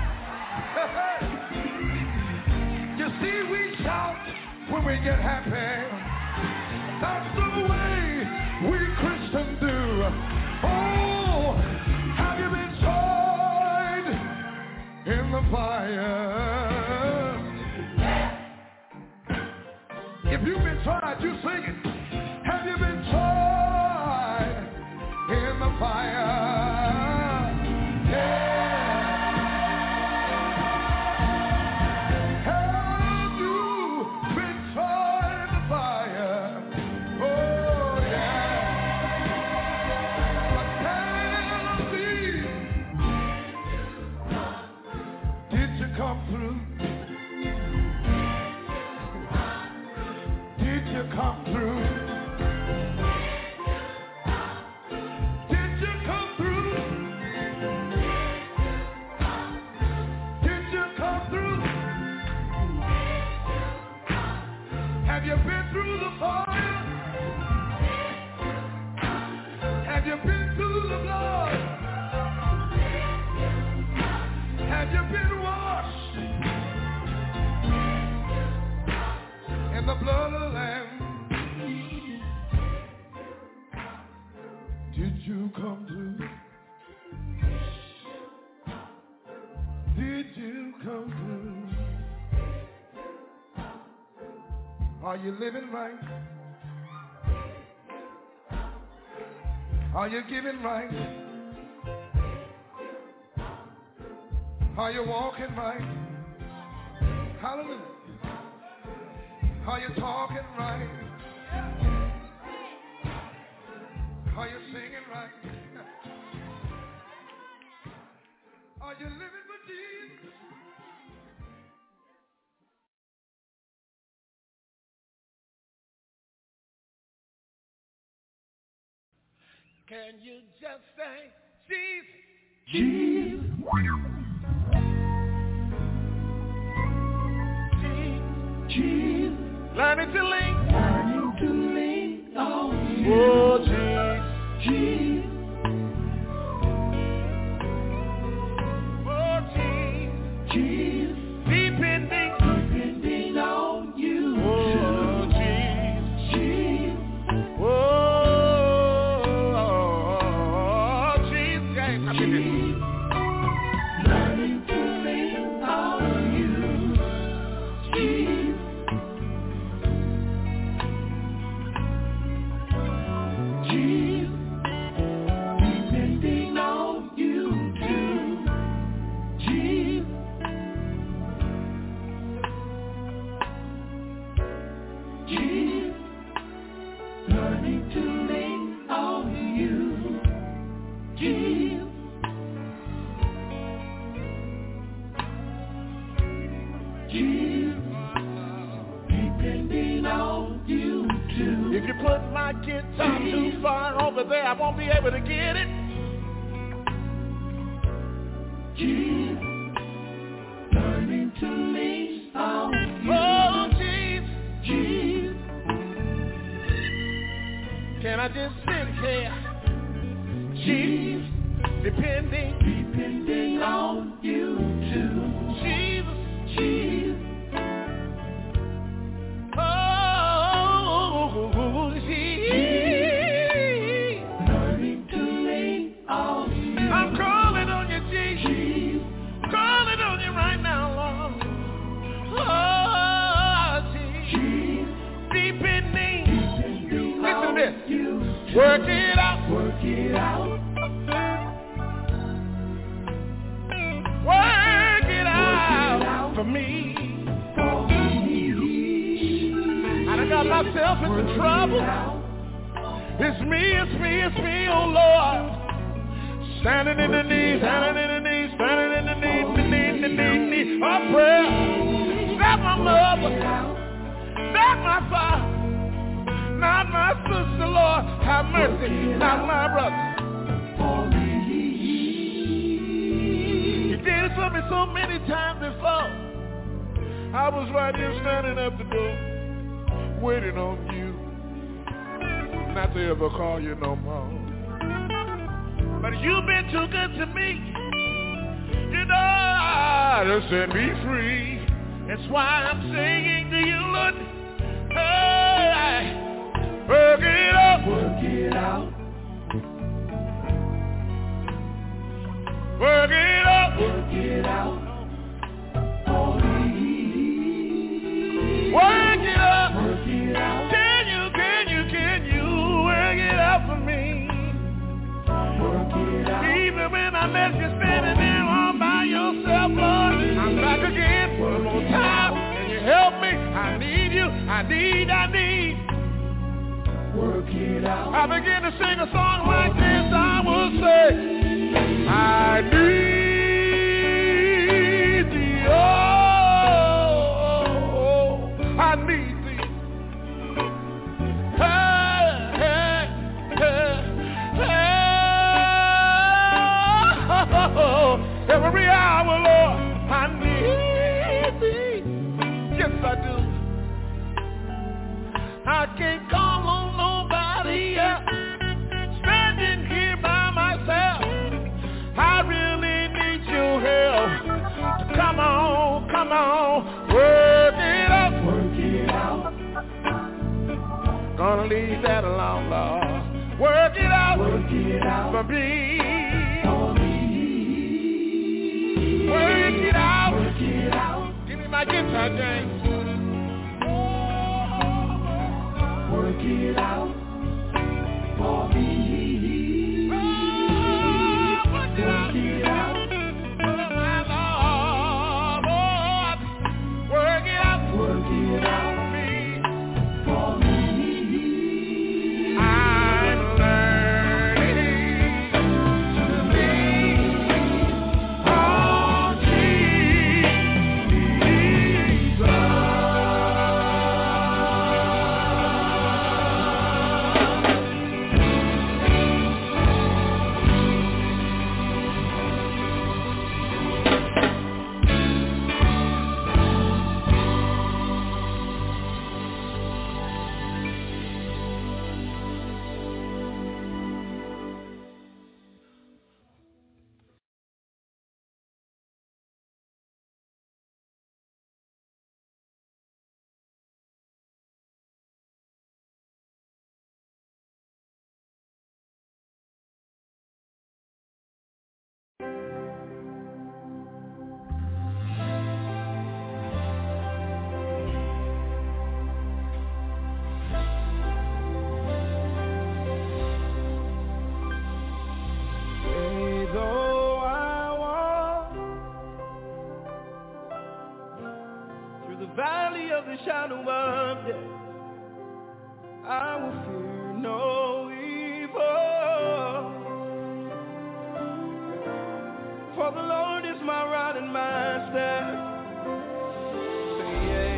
You see, we shout when we get happy. That's the way we Christians do. Oh, have you been tried in the fire? If you've been tried, you sing it. Have you been tried in the fire? Yeah. Have you been tried in the fire? Oh, yeah. But tell me, did you come through? Did you come through? Have you been through the fire? Have you been through the blood? Have you been washed in the blood of the Lamb? Did you come through? Did you come through? Are you living right? Are you giving right? Are you walking right? Hallelujah. Are you talking right? Are you singing right? Are you living for Jesus? Can you just say, Jesus? Jesus. Jesus. Learning to lean. Learning to lean on you. Oh, Jesus. Jesus. Oh, Jesus. Jesus. Depending. Depending on you. Oh, Jesus. Jesus. Oh. Learning to lean on you, Jesus. depending on you too. If you put my guitar too far over there, I won't be able to get it. Jesus, learning to lean on you. Oh, Jesus, Jesus. Can I just sit here? Jesus, depending, depending on you too. Jesus, Jesus. Oh, Jesus. Learning to lean on you. I'm calling on you, Jesus. Calling on you right now, Lord. Oh, Jesus. Depending. Listen to this. Work it out. Work it out. Work it out for me. For me. I done got myself into trouble. It's me, it's me, it's me, oh Lord. Standing in the need, standing in the need, standing in the need, the need, the need, need. A prayer. Not my mother. Not my father. Not my sister, Lord. Have mercy. Not my brother. You did it for me so many times before. I was right here standing up the door, waiting on you. Not to ever call you no more. But you've been too good to me. You know how to set me free. That's why I'm singing to you, Lord. Hey, work it out. Work it out. Work it out. Work it out. Work it out. Work it out. Can you, can you, can you work it out for me? Work it out. Even when I left you standing there all by yourself, Lord, I'm back again one more time. Can you help me? I need you. I need, I need. Work it out. I begin to sing a song like this. I will say, I need thee. Oh, I need thee. Hey, hey, hey, hey. Oh, every hour, Lord, I need thee. Yes, I do. I can't call on nobody else. Standing here by myself, I really need your help. So come on, come on, work it out. Work it out. Gonna leave that alone, Lord. Work it out. Work it out. For me. For me. Work it out. Work it out. Give me my guitar, James. Work it out for me. Work it out. Work it out. Work it out for me. I'm learning to lean on Jesus. Valley of the shadow of death, I will fear no evil. For the Lord is my rod and my staff. Say, yeah.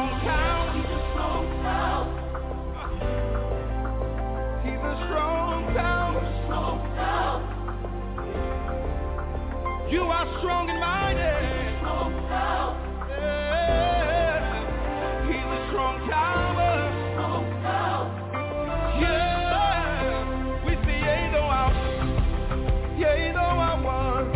strong town. He's a strong town. He's a strong town. Strong town. You are strong and mighty. Strong town. Yeah. He's a strong tower. Strong town. Yeah. We see yea though I, yea though I want.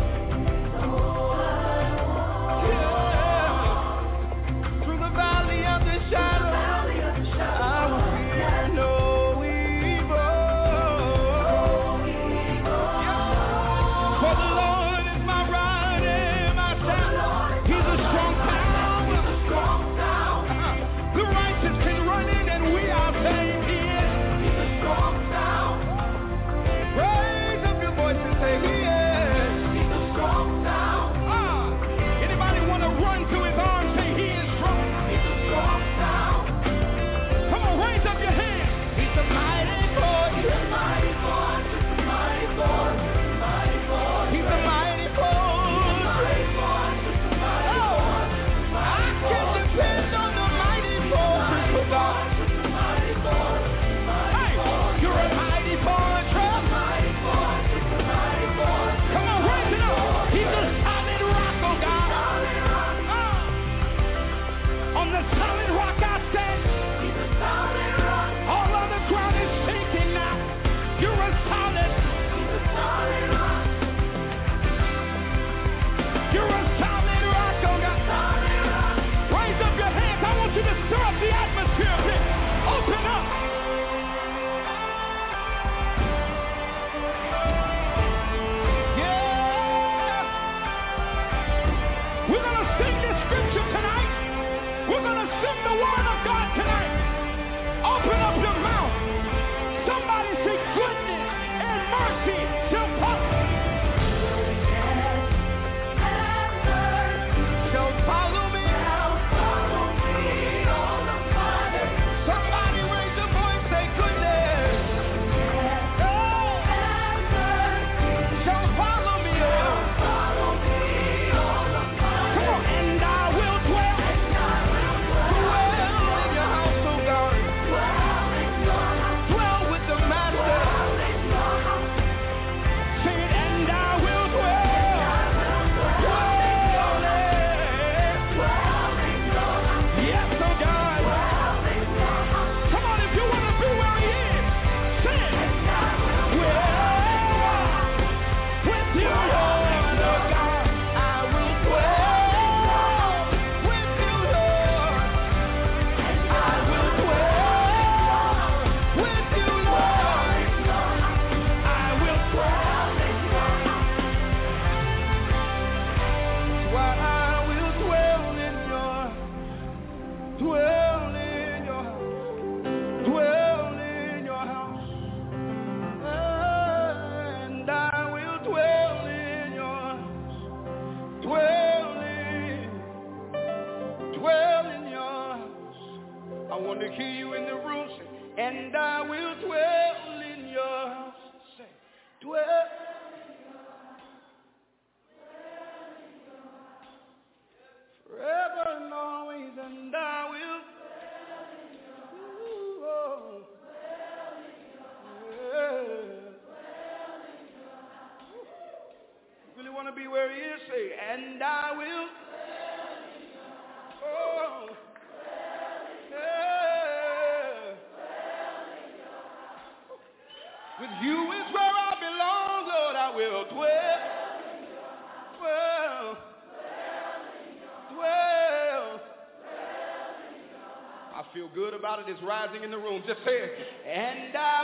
About it is rising in the room. Just say it. And I.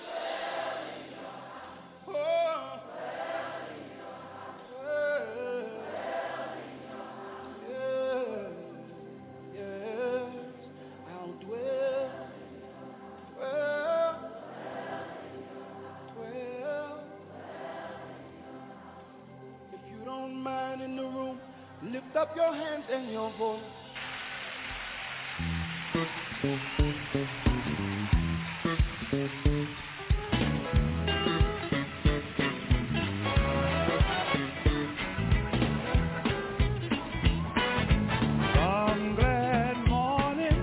Oh. Yeah. Yes. I'll dwell. Dwell. Dwell. If you don't mind in the room, lift up your hands and your voice. Some glad morning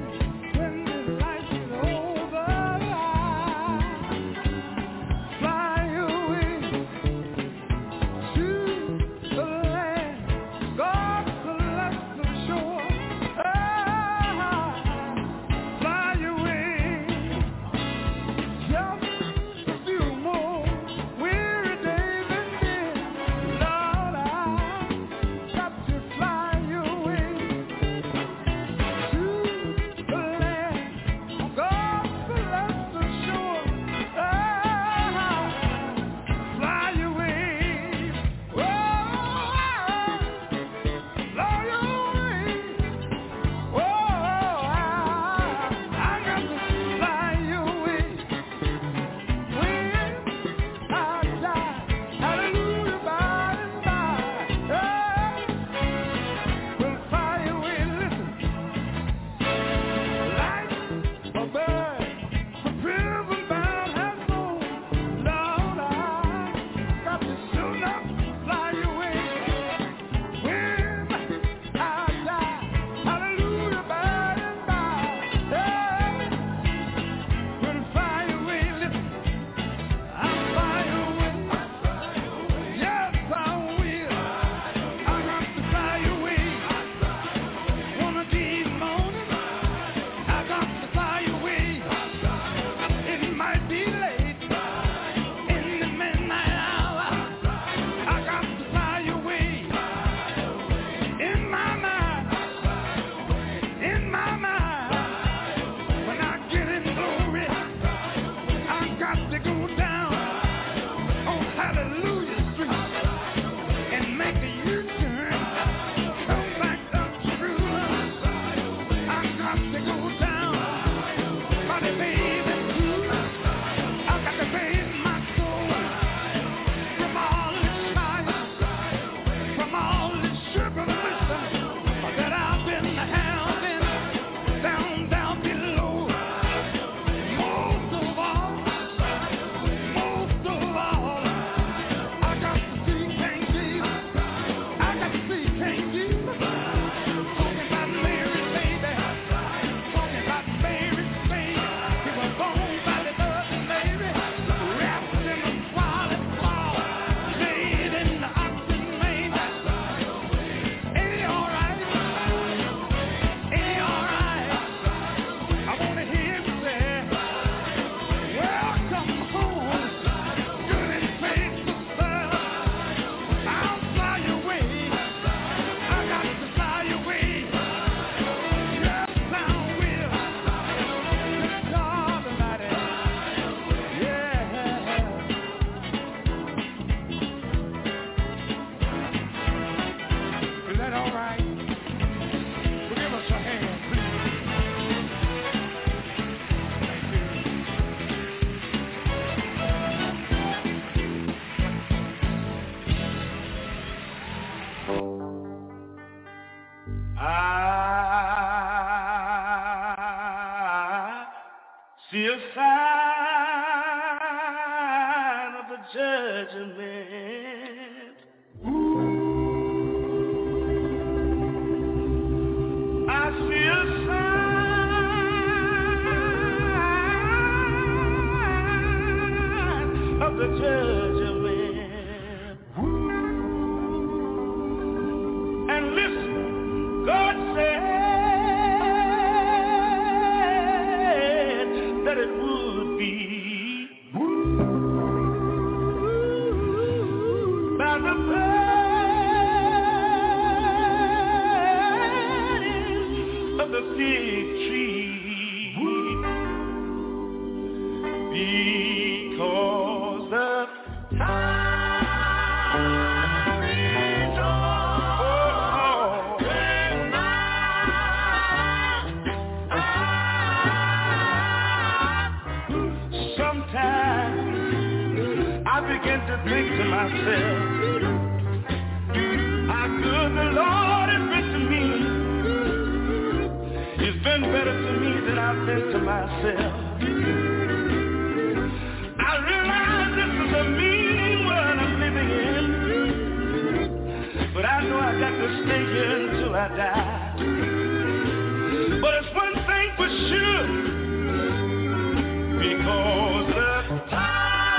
I see a sign of the judgment. I see a sign of the judgment. And listen, God said that it would be by the burning of the fig tree, because the time is to think to myself, how good the Lord has been to me. He's been better to me than I've been to myself. I realize this is a mean world I'm living in, but I know I got to stay here until I die. But it's one thing for sure, because the time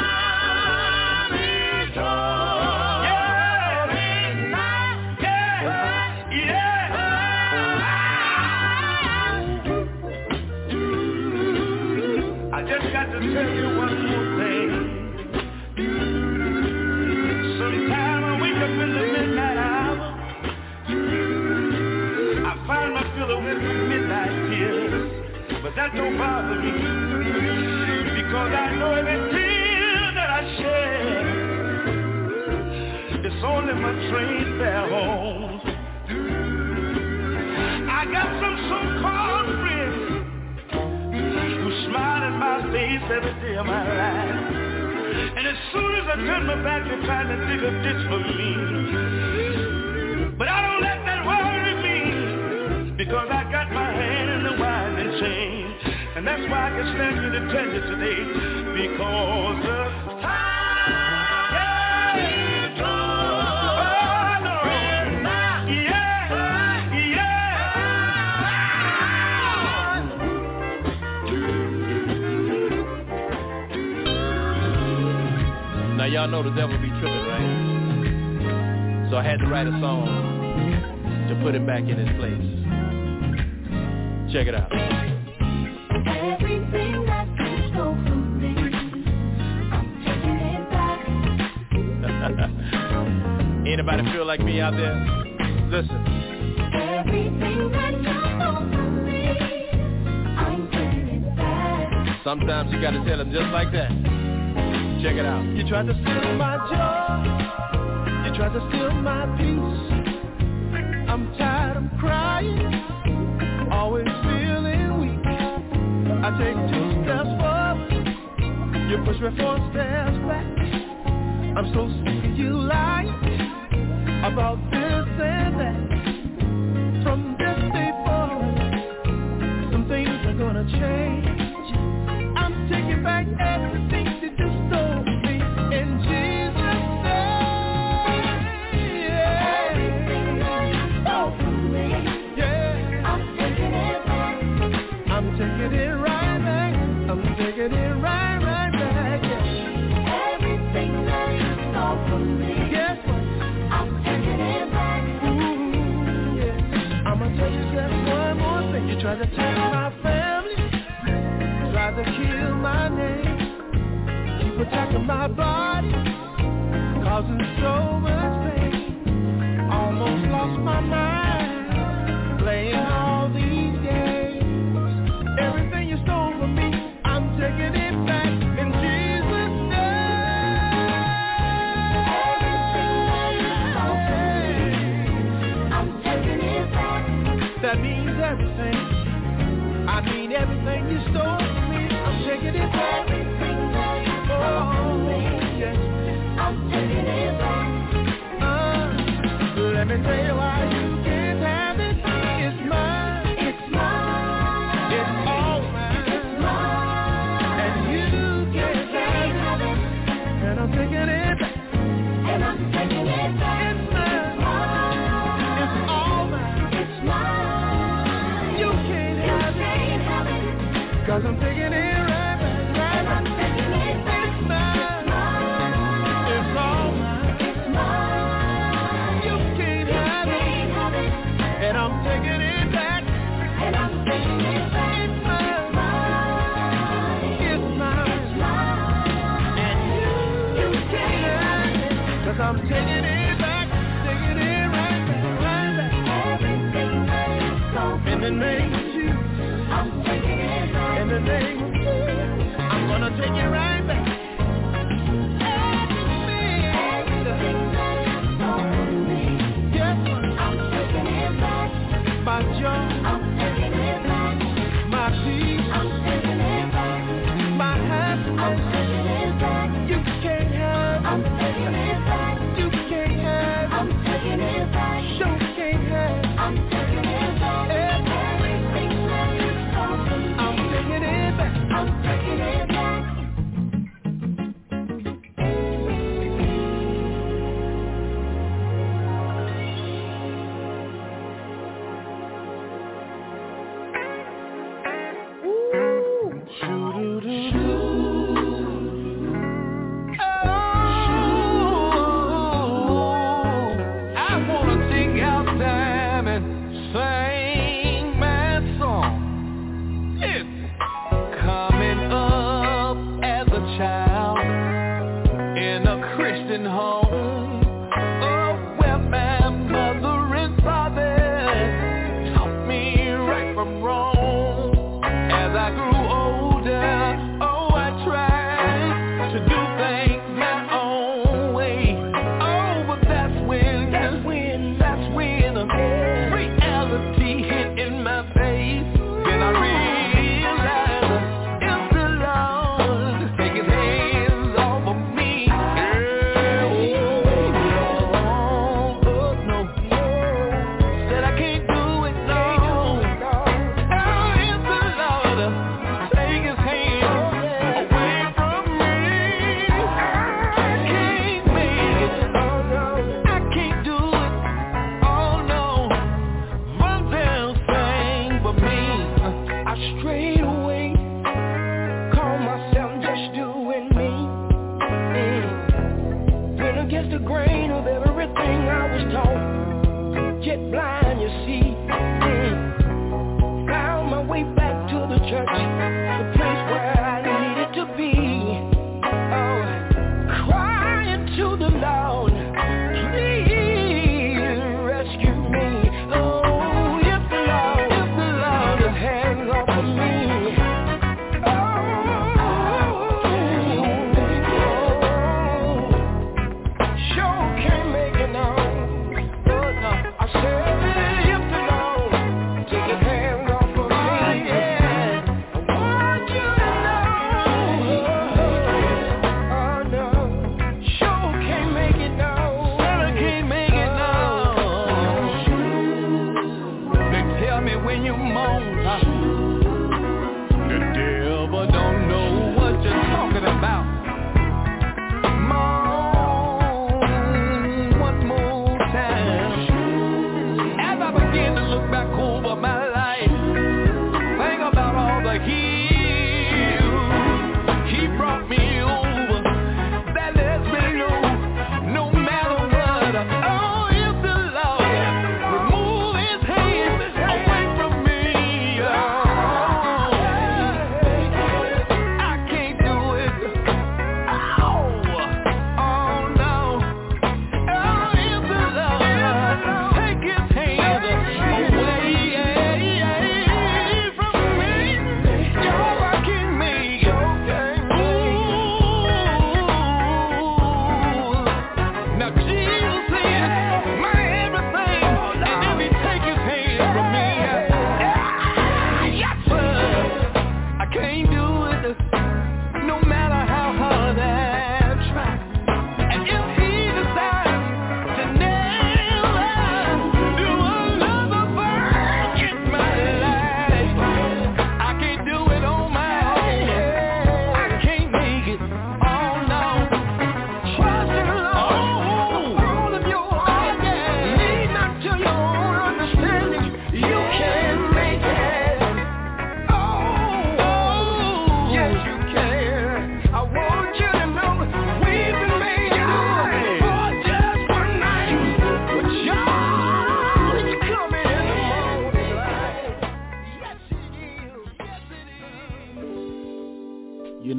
to tell you one more thing. Sometime I wake up in the midnight hour, I find my pillow with the midnight tears, but that don't bother me, because I know every tear that I shed, it's only my train fare home. I got some so-called friends who smile in my face every day of my life, and as soon as I turn my back, they're trying to dig a ditch for me. But I don't let that worry me, because I got my hand in the winding chain, and that's why I can stand here to tell you today, because the time is Now y'all know the devil be tripping, right? So I had to write a song to put him back in his place. Check it out. Everything that you stole from me, I'm taking it back. Anybody feel like me out there? Listen. Everything that you stole from me, I'm taking it back. Sometimes you gotta tell him just like that. Check it out. You tried to steal my joy, you tried to steal my peace. I'm tired of crying, always feeling weak. I take two steps forward, you push me four steps back. I'm so sick of you lying about this and that. From this day forward, some things are gonna change. I'm taking back everything that you stole from me in Jesus' name. Yeah. Everything that you stole from me, yeah, I'm taking it back. I'm taking it right back. I'm taking it right, right back. Yeah. Everything that you stole from me, guess what? I'm taking it back. Ooh, yeah. I'ma tell you just one more thing. You tried to take my family, tried to kill my name, keep attacking my body, causing so much pain. Almost lost my mind, playing all these games. Everything you stole from me, I'm taking it back in Jesus' name. Everything that you stole from me, I'm taking it back. That means everything. I mean everything you stole from me, I'm taking it back. Everything that you stole from me, yes, I'm taking it back. Uh, Let me tell you why you can't have it. It's mine. It's mine. It's all mine. It's mine. And you can't have it. And I'm taking it back. And I'm taking it back. It's mine. It's all mine. It's mine. You can't have it. Cause I'm taking it right back. Right and I'm taking it back. It's mine. It's all mine. It's mine. You can't have it. And I'm taking it back. And I'm taking it back. It's mine. It's mine. It's mine. And you, you can't have it. Cause I'm taking it back. Taking it right back. Right back. Everything that is so in the name of Jesus. I'm taking it back. In the name of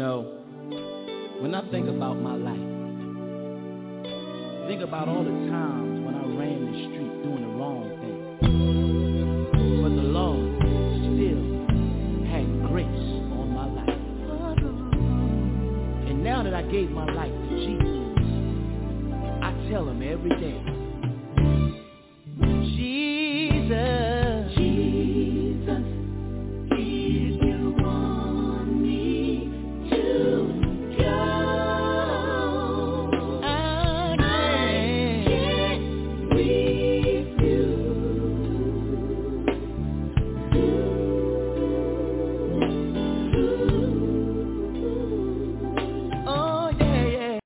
know, when I think about my life, think about all the times